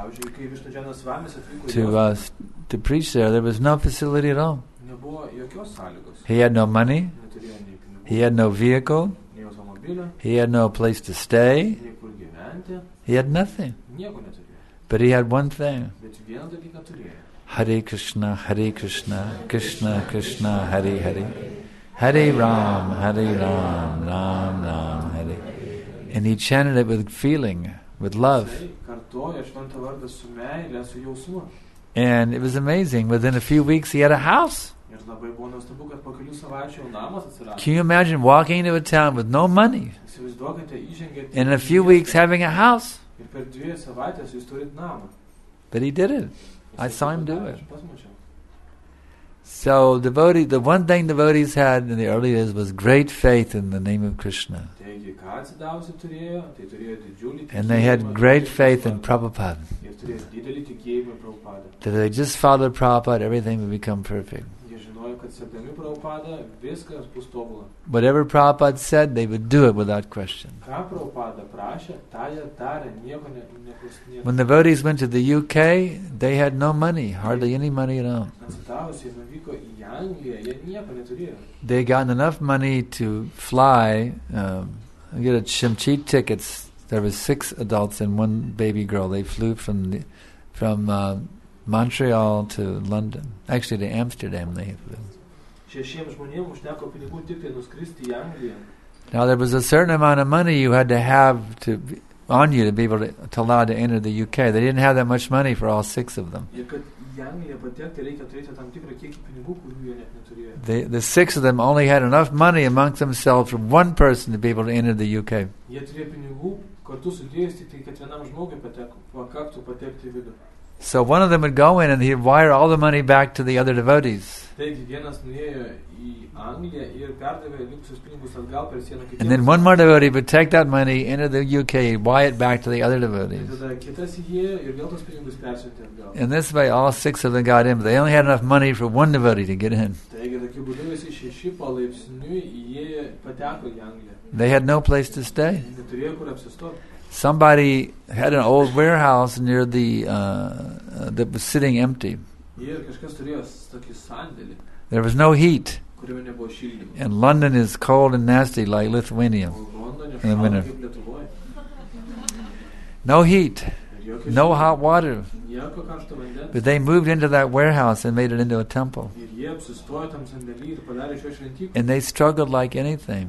to preach there was no facility at all. He had no money. He had no vehicle. He had no place to stay. He had nothing. But he had one thing. Hare Krishna, Krishna Krishna, Hare Hare. Hare Ram, Ram Ram, Hare. And he chanted it with feeling, with love. And it was amazing. Within a few weeks, he had a house. Can you imagine walking into a town with no money, and in a few weeks having a house? But he did it. I saw him do it. So the one thing devotees had in the early years was great faith in the name of Krishna. And they had great faith in Prabhupada. That they just followed Prabhupada, everything would become perfect. Whatever Prabhupada said, they would do it without question. When the devotees went to the UK, they had no money, hardly any money at all. They got enough money to fly, get some cheap tickets. There was 6 adults and 1 baby girl. They flew from Montreal to London. Actually, to Amsterdam they flew. Now there was a certain amount of money you had to have on you to be able to allow to enter the UK. They didn't have that much money for all 6 of them. Ir kad į Angliją patekti reikia turėti tam tikrą kiekį pinigų, kurių jie net neturėjo. The 6 of them only had enough money amongst themselves for one person to be able to enter the UK. Jie turėjo pinigų, kartu sudėjus tik tai, kad vienam žmogui pakaktų patekti į vidų. So one of them would go in and he'd wire all the money back to the other devotees. Taigi vienas nuėjo į Angliją ir perdavė likusius pinigus atgal per sieną kitiems. And then one more devotee would take that money into the UK, wire it back to the other devotees. Tada kitas įėjo ir vėl tos pinigus persiuntė atgal. And this way all 6 of them got in, but they only had enough money for one devotee to get in. Taigi tokiu būdu visi 6 palaipsniui įėjo, pateko į Angliją. They had no place to stay. Neturėjo kur apsistoti. Somebody had an old warehouse near that was sitting empty. Ir kažkas turėjo tokį sandėlį. There was no heat. Kuriame nebuvo šildymo. And London is cold and nasty like Lithuania in the winter. No heat. No hot water. But they moved into that warehouse and made it into a temple. And they struggled like anything.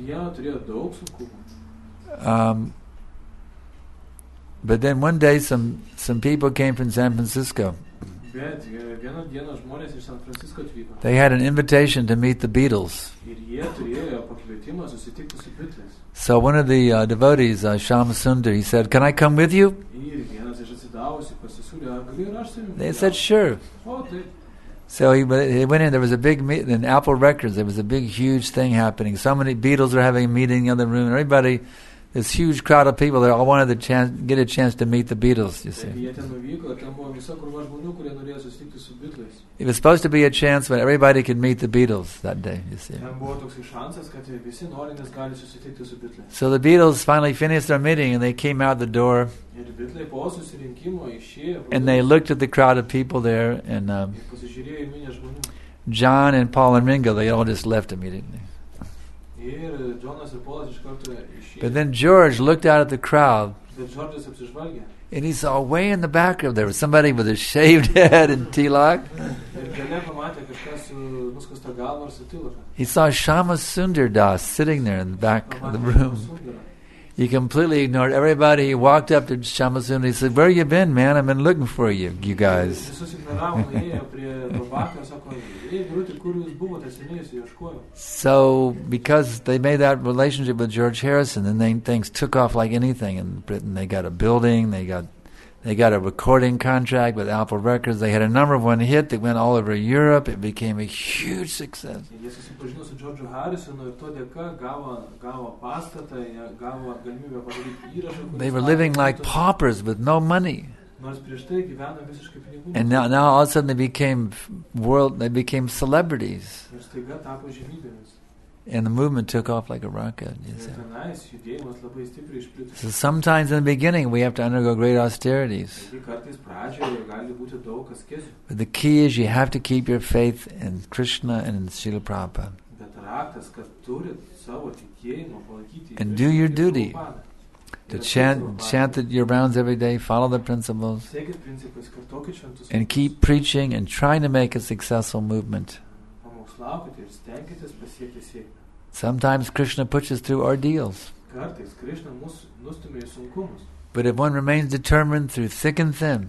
But then one day some people came from San Francisco. They had an invitation to meet the Beatles. So one of the devotees, Shyamsundar, he said, "Can I come with you?" They said, "Sure." So he went in. There was a big meeting in Apple Records. There was a big, huge thing happening. So many Beatles were having a meeting in the other room. Everybody, this huge crowd of people, they all wanted to get a chance to meet the Beatles, you see. It was supposed to be a chance when everybody could meet the Beatles that day, you see. So the Beatles finally finished their meeting and they came out the door and they looked at the crowd of people there, and John and Paul and Ringo, they all just left immediately. But then George looked out at the crowd and he saw way in the back of there was somebody with a shaved head and tilak. He saw Shyamsundar Das sitting there in the back of the room. He completely ignored everybody. He walked up to Shyamsundar. He said, "Where you been, man? I've been looking for you guys." So, because they made that relationship with George Harrison, and then things took off like anything in Britain. They got a building. They got a recording contract with Apple Records. They had a number one hit that went all over Europe. It became a huge success. They were living like paupers with no money. And now all of a sudden they became celebrities. And the movement took off like a rocket. So sometimes in the beginning we have to undergo great austerities. But the key is you have to keep your faith in Krishna and in Srila Prabhupada. And do your duty. To chant your rounds every day, follow the principles, and keep preaching and trying to make a successful movement. Sometimes Krishna puts us through ordeals. But if one remains determined through thick and thin,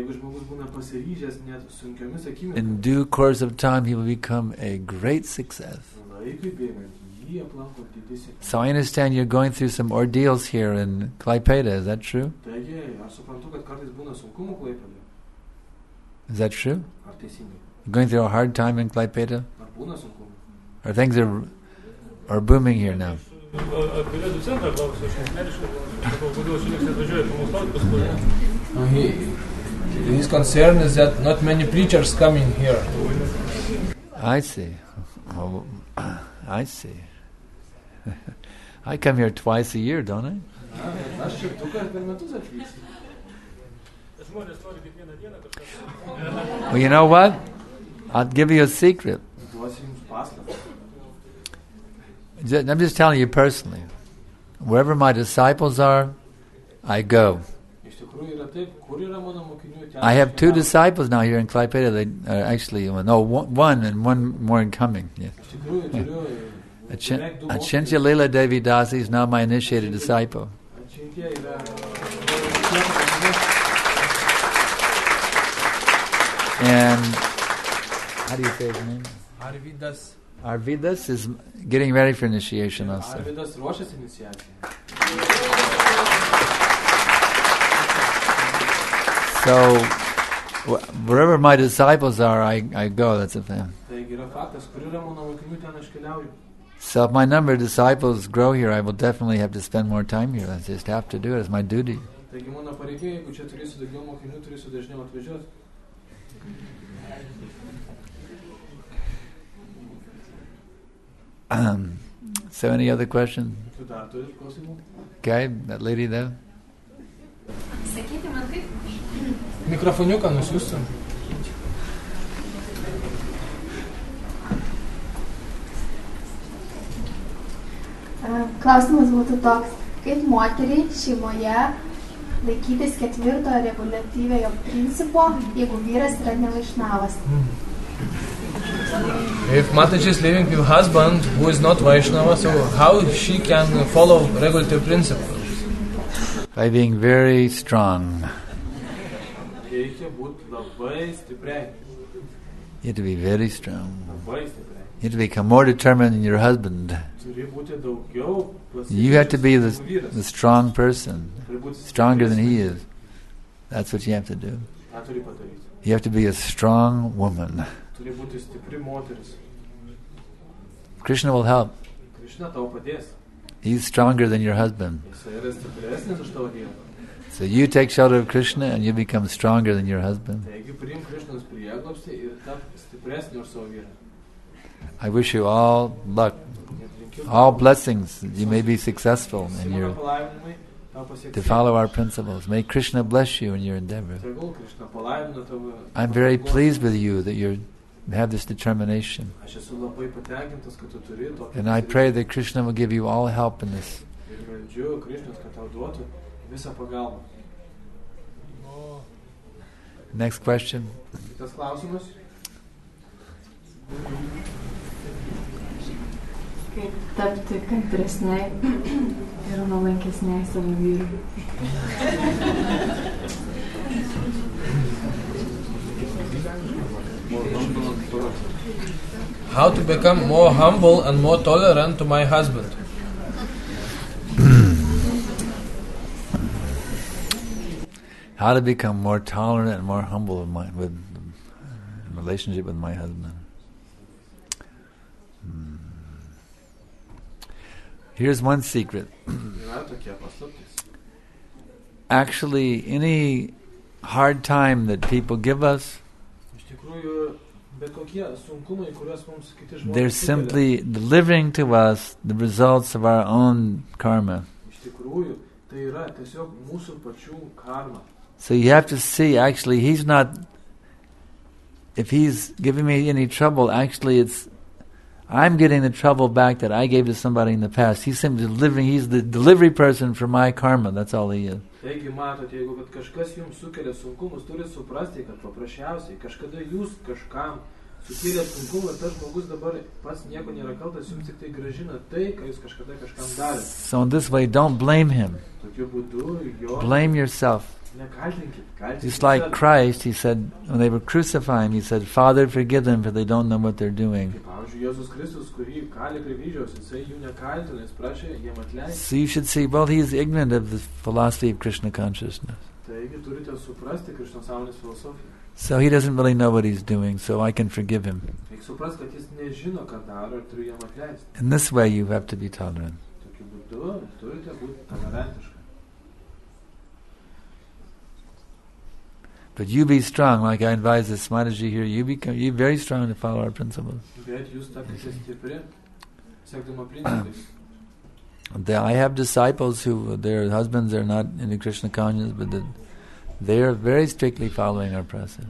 in due course of time he will become a great success. So I understand you're going through some ordeals here in Klaipėda, is that true? Is that true? You're going through a hard time in Klaipėda? Or things are booming here now? His concern is that not many preachers coming here. I see. Oh, I see. I come here twice a year, don't I? Well, you know what? I'll give you a secret. I'm just telling you personally. Wherever my disciples are, I go. I have 2 disciples now here in Klaipėda. They actually, one and one more incoming. Yeah. Achintya Leela Devi Dasi is now my initiated disciple. And how do you say his name? Arvidas. Arvidas is getting ready for initiation also. Arvidas ruošiasi iniciacijai. So, wherever my disciples are, I go. That's a thing. Taigi yra faktas, kur yra mano mokinių, ten aš keliauju. So if my number of disciples grow here, I will definitely have to spend more time here. I just have to do it. It's my duty. Taigi mano pareiga, jeigu čia turėsiu daugiau mokinių, turėsiu dažniau atvažiuoti. So any other questions? Tu dar turi klausimų? Okay, that lady there. Sakyti man kaip? Mikrofoniuką nusiųstum. Klausimas būtų toks, kaip moteriai šeimoje laikytis 4 reguliatyviojo principo, jeigu vyras yra nevaišnavas. If Mataji is living with husband who is not Vaishnava, so how she can follow regulative principles? By being very strong. Reikia būti labai stipriai. You have to be very strong. Labai stipriai. You have to become more determined than your husband. Turi būti daugiau You have to be the strong person, stronger than he is. That's what you have to do. tą turi padaryti. You have to be a strong woman. Turi būti stipri moteris. Krishna will help. Krishna tau padės. He's stronger than your husband. Jisai yra stipresnis už tavo vyrą. So you take shelter of Krishna and you become stronger than your husband. Taigi priimk Krishnos prieglobstį ir tap stipresnį už savo vyrą. I wish you all luck, all blessings. You may be successful in your to follow our principles. May Krishna bless you in your endeavor. I'm very pleased with you that you have this determination. And I pray that Krishna will give you all help in this. Next question. Kaip tapti kantresniai ir nuolankesniai savo vyrui. How to become more humble and more tolerant to my husband? How to become more tolerant and more humble with relationship with my husband. Here's one secret. Actually, any hard time that people give us, they're simply delivering to us the results of our own karma. So you have to see, actually, he's not, if he's giving me any trouble, actually I'm getting the trouble back that I gave to somebody in the past. He's simply delivering, he's the delivery person for my karma, that's all he is. Taigi matot, jeigu kažkas jums sukelia sunkumus, turi suprasti, kad paprasčiausiai kažkada jūs kažkam sukėlė sunkumą ir tas žmogus dabar pats nieko nėra kaltas, jums tik tai grąžina tai, ką jūs kažkada kažkam darėte. So in this way, don't blame him. Tokiu būdu jo blame yourself. Nekaltinkit. Just like Christ, he said, when they were crucifying, he said, Father, forgive them, for they don't know what they're doing. So you should see, well, he is ignorant of the philosophy of Krishna consciousness. So he doesn't really know what he's doing, so I can forgive him. In this way, you have to be tolerant. But you be strong, like I advise the Mataji here. You very strong to follow our principles. I have disciples who their husbands are not into Krishna consciousness, but they are very strictly following our process.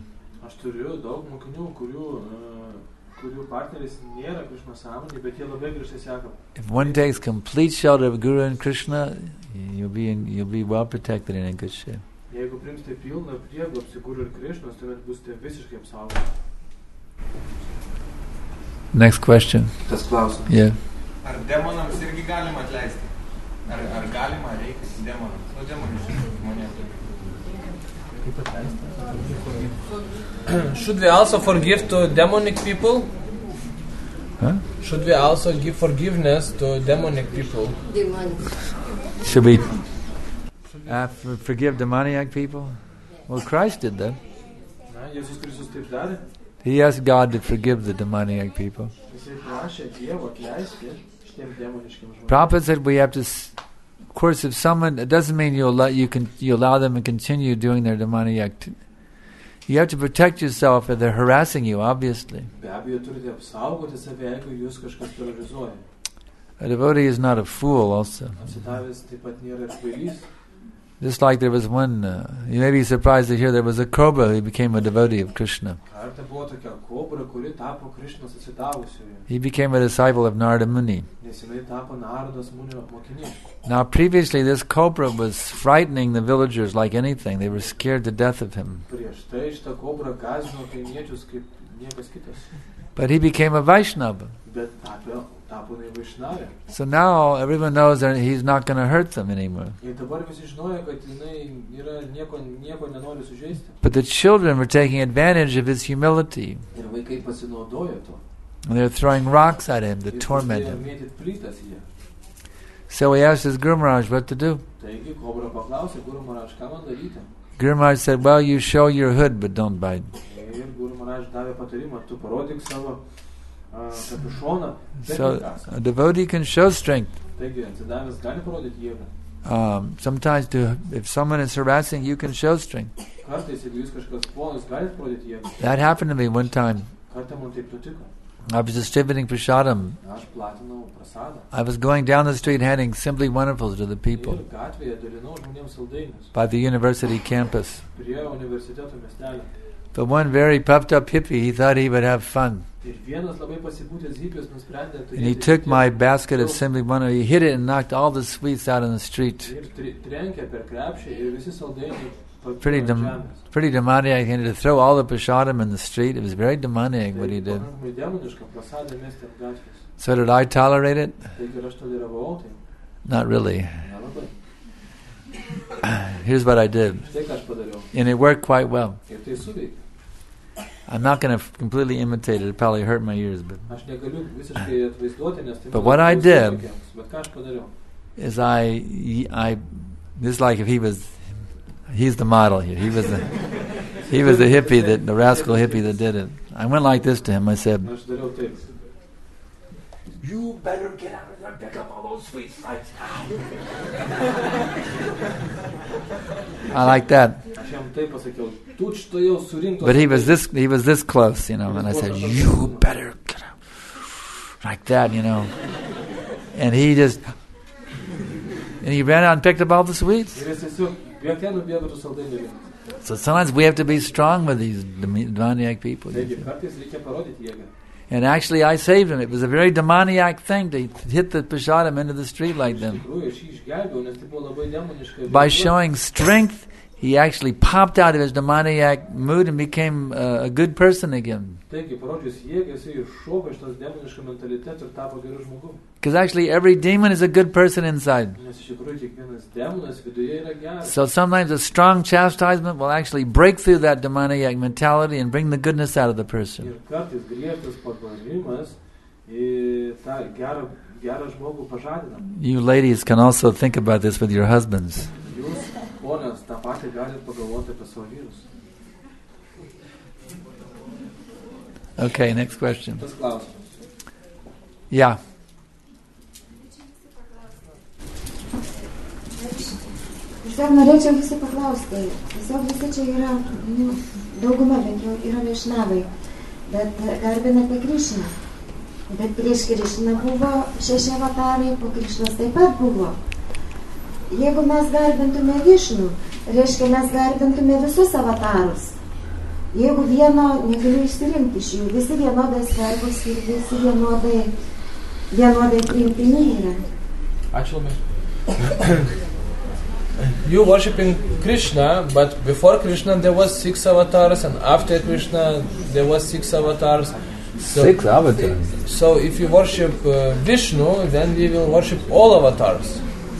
If one takes complete shelter of Guru and Krishna, you'll be well protected and in good shape. Jeigu primsite pilną prieglobstį Guru ir Krišnos, tuomet būsite visiškai apsaugoti. Next question. Tas klausimas. Yeah. Ar demonams irgi galima atleisti? Ar galima reikia demonams? Nu, demonai žmonės. Kaip atleisti? Should we also forgive to demonic people? Huh? Should we also give forgiveness to demonic people? Should we forgive demoniac people? Well, Christ did that. He asked God to forgive the demoniac people. Prabhupada said we have to. Of course, if someone, it doesn't mean you allow them to continue doing their demoniac. You have to protect yourself if they're harassing you. Obviously, a devotee is not a fool. Also, just like there was one, you may be surprised to hear there was a cobra who became a devotee of Krishna. He became a disciple of Narada Muni. Now previously this cobra was frightening the villagers like anything. They were scared to death of him. But he became a Vaishnava. So now everyone knows that he's not going to hurt them anymore. But the children were taking advantage of his humility. And they're throwing rocks at him to torment him. So he asked his Guru Maharaj what to do. Guru Maharaj said, well, you show your hood, but don't bite. So a devotee can show strength. Sometimes if someone is harassing, you can show strength. That happened to me one time. I was distributing prasadam. I was going down the street handing Simply Wonderfuls to the people by the university campus. But one very puffed up hippie, he thought he would have fun. And he took my basket of Simply Wonderfuls, he hit it and knocked all the sweets out on the street. Pretty demoniac. He had to throw all the prasadam in the street. It was very demoniac what he did. So did I tolerate it? Not really. Here's what I did. And it worked quite well. I'm not going to completely imitate it. It probably hurt my ears. But what I did is just like if he's the model here. He was the hippie, the rascal hippie that did it. I went like this to him. I said, you better get out of there and pick up all those sweets right now. I like that. But he was this close, and I said, you better get out. Like that, And he ran out and picked up all the sweets. So sometimes we have to be strong with these demoniac people. And actually I saved him. It was a very demoniac thing to hit the prasadam into the street like them. By showing strength, he actually popped out of his demoniac mood and became a good person again. Because actually every demon is a good person inside. So sometimes a strong chastisement will actually break through that demoniac mentality and bring the goodness out of the person. You ladies can also think about this with your husbands. Okay, next question. Yeah. Tiesiog norėčiau jūsų paklausti. Tiesiog visi čia yra, dauguma bent jau yra vaišnavai, bet garbinate Krišną. Bet prieš Krišną buvo 6 avatarai, po Krišnos taip pat buvo. Jeigu mes garbintume Višnų, reiškia mes garbintume visus avatarus. Jeigu vieno negaliu išsirinkti iš jų, visi vienodai svarbus ir visi vienodai priimtini yra. Ačiū labai. You worshipping Krishna, but before Krishna there was 6 avatars, and after Krishna there was 6 avatars. So, 6 avatars. So if you worship Vishnu, then we will worship all avatars.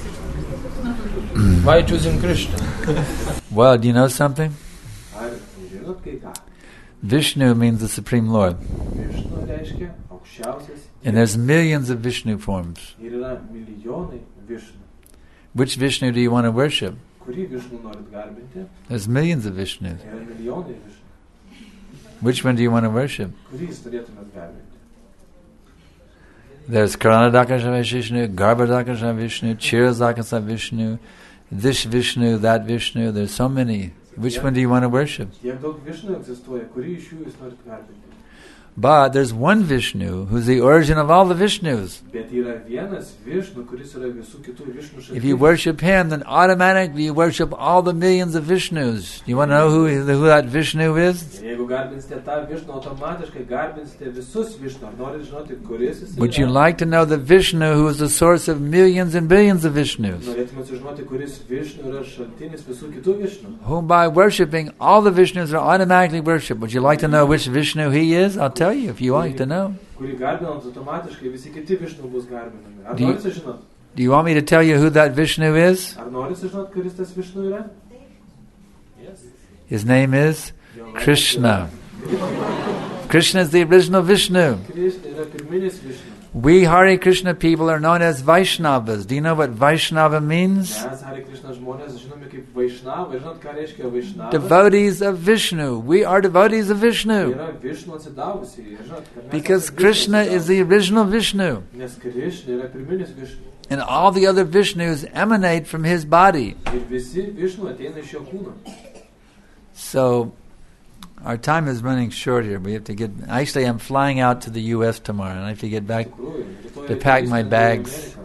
Why choosing Krishna? Well, do you know something? Vishnu means the Supreme Lord. Višnu reiškia aukščiausias. And there's millions of Vishnu forms. Ir yra milijonai Višnu. Which Vishnu do you want to worship? Kurį Višnu norit garbinti? There's millions of Vishnus. Yra milijonai Višnu. Which one do you want to worship? Kurį jūs turėtumėt garbinti? There's Karanadakasha Vishnu, Garbhadakasha Vishnu, Chirazakasa Vishnu, this Vishnu, that Vishnu. There's so many. Which one do you want to worship? Tiek daug Višnu egzistuoja, kurį iš jų jūs norit garbinti? But there's one Vishnu who's the origin of all the Vishnus. Bet yra vienas Višnu, kuris yra visų kitų Višnu šaltinis. If you worship him, then automatically you worship all the millions of Vishnus. You want to know who that Vishnu is? Jeigu garbinsite tą Višnu, automatiškai garbinsite visus Višnu. Ar norit žinoti, kuris jis yra? Would you like to know the Vishnu who is the source of millions and billions of Vishnus? Norėtumėte sužinoti, kuris Višnu yra šaltinis visų kitų Višnu? Whom by worshipping all the Vishnus are automatically worshipped. Would you like to know which Vishnu he is? I'll tell you if you want to know. Kurį garbinant automatiškai visi kiti Višnu bus garbinami. Ar norit sužinoti? Do you want me to tell you who that Vishnu is? Ar norit sužinoti, kuris tas Višnu yra? Yes. His name is Krishna. Krishna is the original Vishnu. Krishna yra pirminis Višnu. We Hare Krishna people are known as Vaishnavas. Do you know what Vaishnava means? Mes Hare Krishna žmonės žinomi kaip Vaishnava. Žinot, ką reiškia Vaishnava? Devotees of Vishnu. We are devotees of Vishnu. Yra Višnu atsidavusiai. Because Krishna is the original Vishnu. Nes Krishna yra pirminis Višnu. And all the other Vishnus emanate from his body. Ir visi Višnu ateina iš jo kūno. So, our time is running short here. We have to get... Actually, I'm flying out to the U.S. tomorrow, and I have to get back to pack my bags.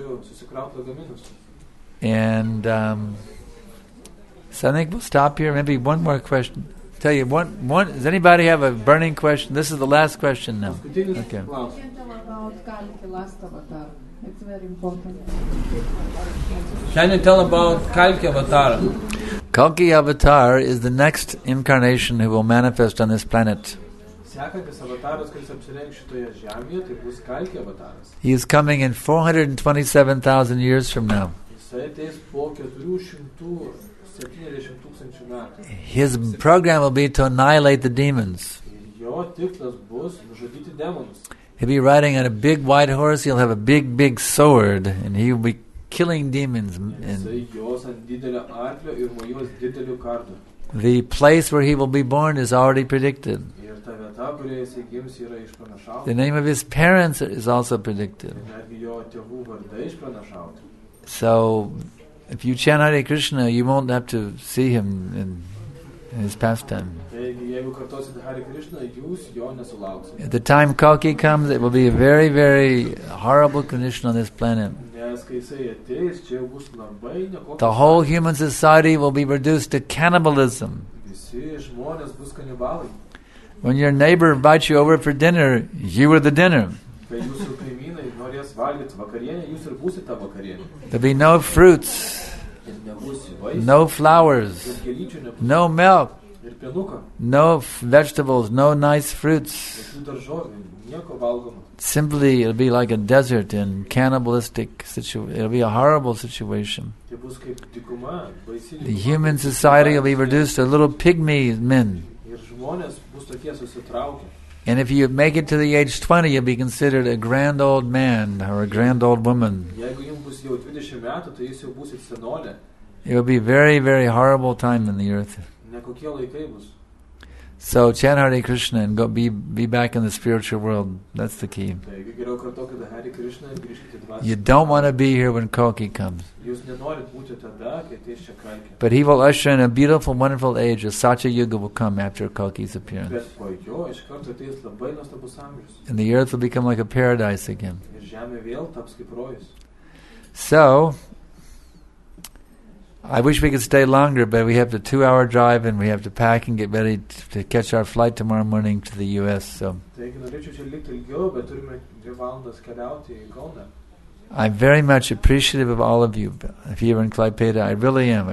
And so I think we'll stop here. Maybe one more question. Tell you, one. Does anybody have a burning question? This is the last question now. Okay. About Kalki, last avatar. It's very important. Can you tell about Kalki Avatar? Kalki Avatar is the next incarnation who will manifest on this planet. He is coming in 427,000 years from now. His program will be to annihilate the demons. He'll be riding on a big white horse. He'll have a big, big sword, and he will be killing demons. And the place where he will be born is already predicted. The name of his parents is also predicted. So, if you chant Hare Krishna, you won't have to see him in his pastime. At the time Kalki comes, it will be a very, very horrible condition on this planet. The whole human society will be reduced to cannibalism. When your neighbor invites you over for dinner, you are the dinner. There'll be no fruits, no flowers, no milk, no vegetables, no nice fruits. Simply, it'll be like a desert and cannibalistic situation. It'll be a horrible situation. The human society will be reduced to little pygmy men. And if you make it to the age 20, you'll be considered a grand old man or a grand old woman. It will be a very, very horrible time in the earth. So chant Hare Krishna and go be back in the spiritual world. That's the key. You don't want to be here when Kalki comes. But he will usher in a beautiful, wonderful age. A Satya Yuga will come after Kalki's appearance. And the earth will become like a paradise again. So, I wish we could stay longer, but we have a 2-hour drive and we have to pack and get ready to catch our flight tomorrow morning to the U.S. So, I'm very much appreciative of all of you here in Klaipėda. I really am.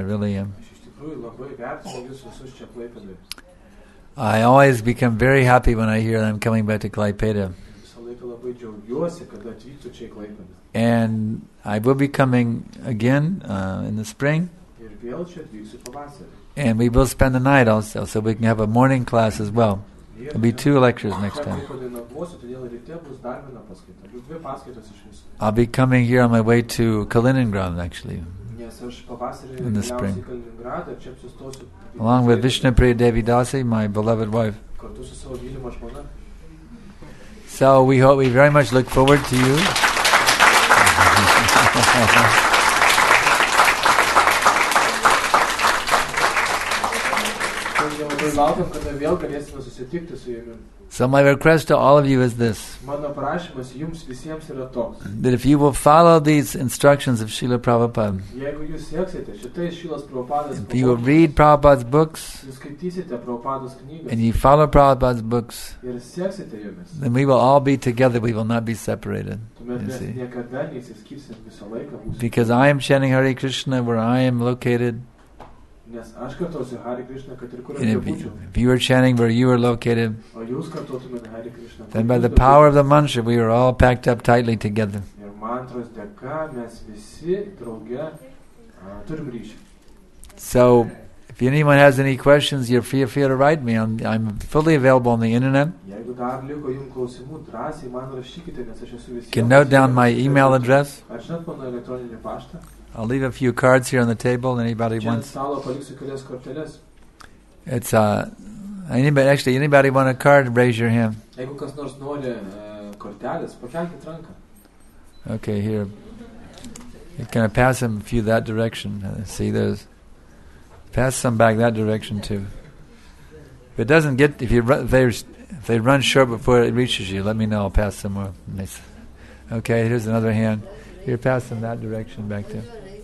I always become very happy when I hear that I'm coming back to Klaipėda. And I will be coming again in the spring. And we will spend the night also, so we can have a morning class as well. There'll be 2 lectures next time. I'll be coming here on my way to Kaliningrad, actually, in the spring, along with Vishnupriya Devi Dasi, my beloved wife. So we very much look forward to you. So my request to all of you is this: that if you will follow these instructions of Srila Prabhupada, if you will read Prabhupada's books, and you follow Prabhupada's books, then we will all be together, we will not be separated. You see? Because I am chanting Hare Krishna where I am located. And if you are chanting where you are located, then by the power of the mantra, we are all packed up tightly together. So, if anyone has any questions, you're free to write me. I'm fully available on the internet. You can note down my email address. I'll leave a few cards here on the table. Anybody wants? It's anybody want a card? Raise your hand. Okay, here. You can pass them a few that direction. See, pass some back that direction too. If it doesn't get, if they run short before it reaches you, let me know. I'll pass some more. Okay, here's another hand. Here, pass them that direction back there.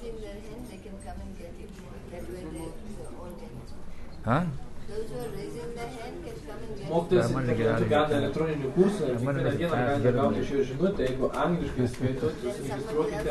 Huh? Mokytojas internetu veda elektroninių kursų ir kiekvieną dieną galite gauti iš jo žinutę. Jeigu angliškai skaitot, užsiregistruokite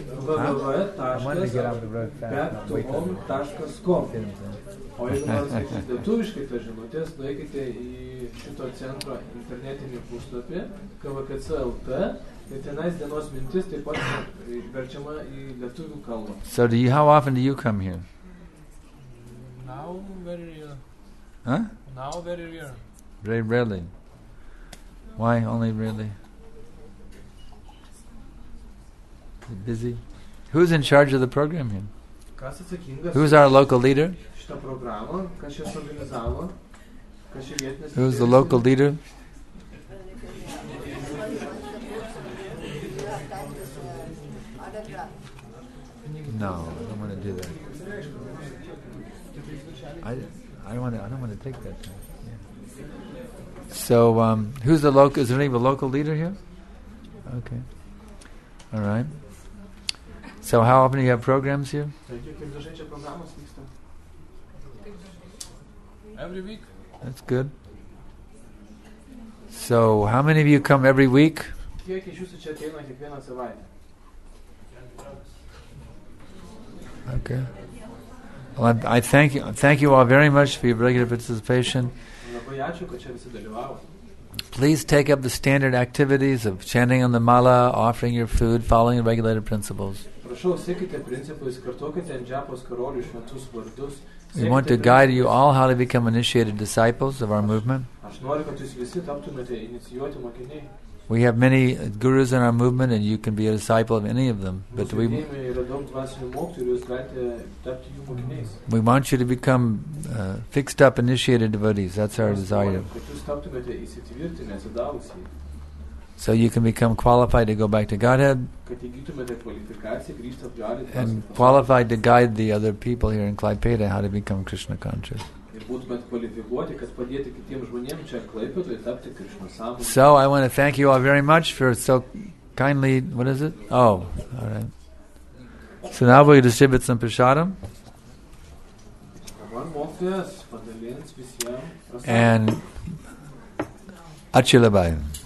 www.bet2om.com. O jeigu nors skaityti lietuviškai tą žinutės, nueikite į šito centro internetinį puslapį kvkc.lt ir tenais dienos mintis taip pat verčiama į lietuvių kalbą. So how often do you come here? Now very rare. Huh? Now very rare. Very rarely. Why only rarely? Busy? Who's in charge of the program here? Who's our local leader? Who's the local leader? No, I don't want to do that. I don't want to take that time. Yeah. So, who's the local? Is there any local leader here? Okay. All right. So, how often do you have programs here? Every week. That's good. So, how many of you come every week? Okay. Well, I thank you all very much for your regular participation. Please take up the standard activities of chanting on the mala, offering your food, following the regulated principles. We want to guide you all how to become initiated disciples of our movement. We have many gurus in our movement, and you can be a disciple of any of them. But we want you to become fixed up, initiated devotees. That's our desire. So you can become qualified to go back to Godhead, and qualified to guide the other people here in Klaipėda how to become Krishna conscious. So I want to thank you all very much for so kindly, what is it? Oh, all right. So now we'll distribute some prasadam. And Achila Bhai.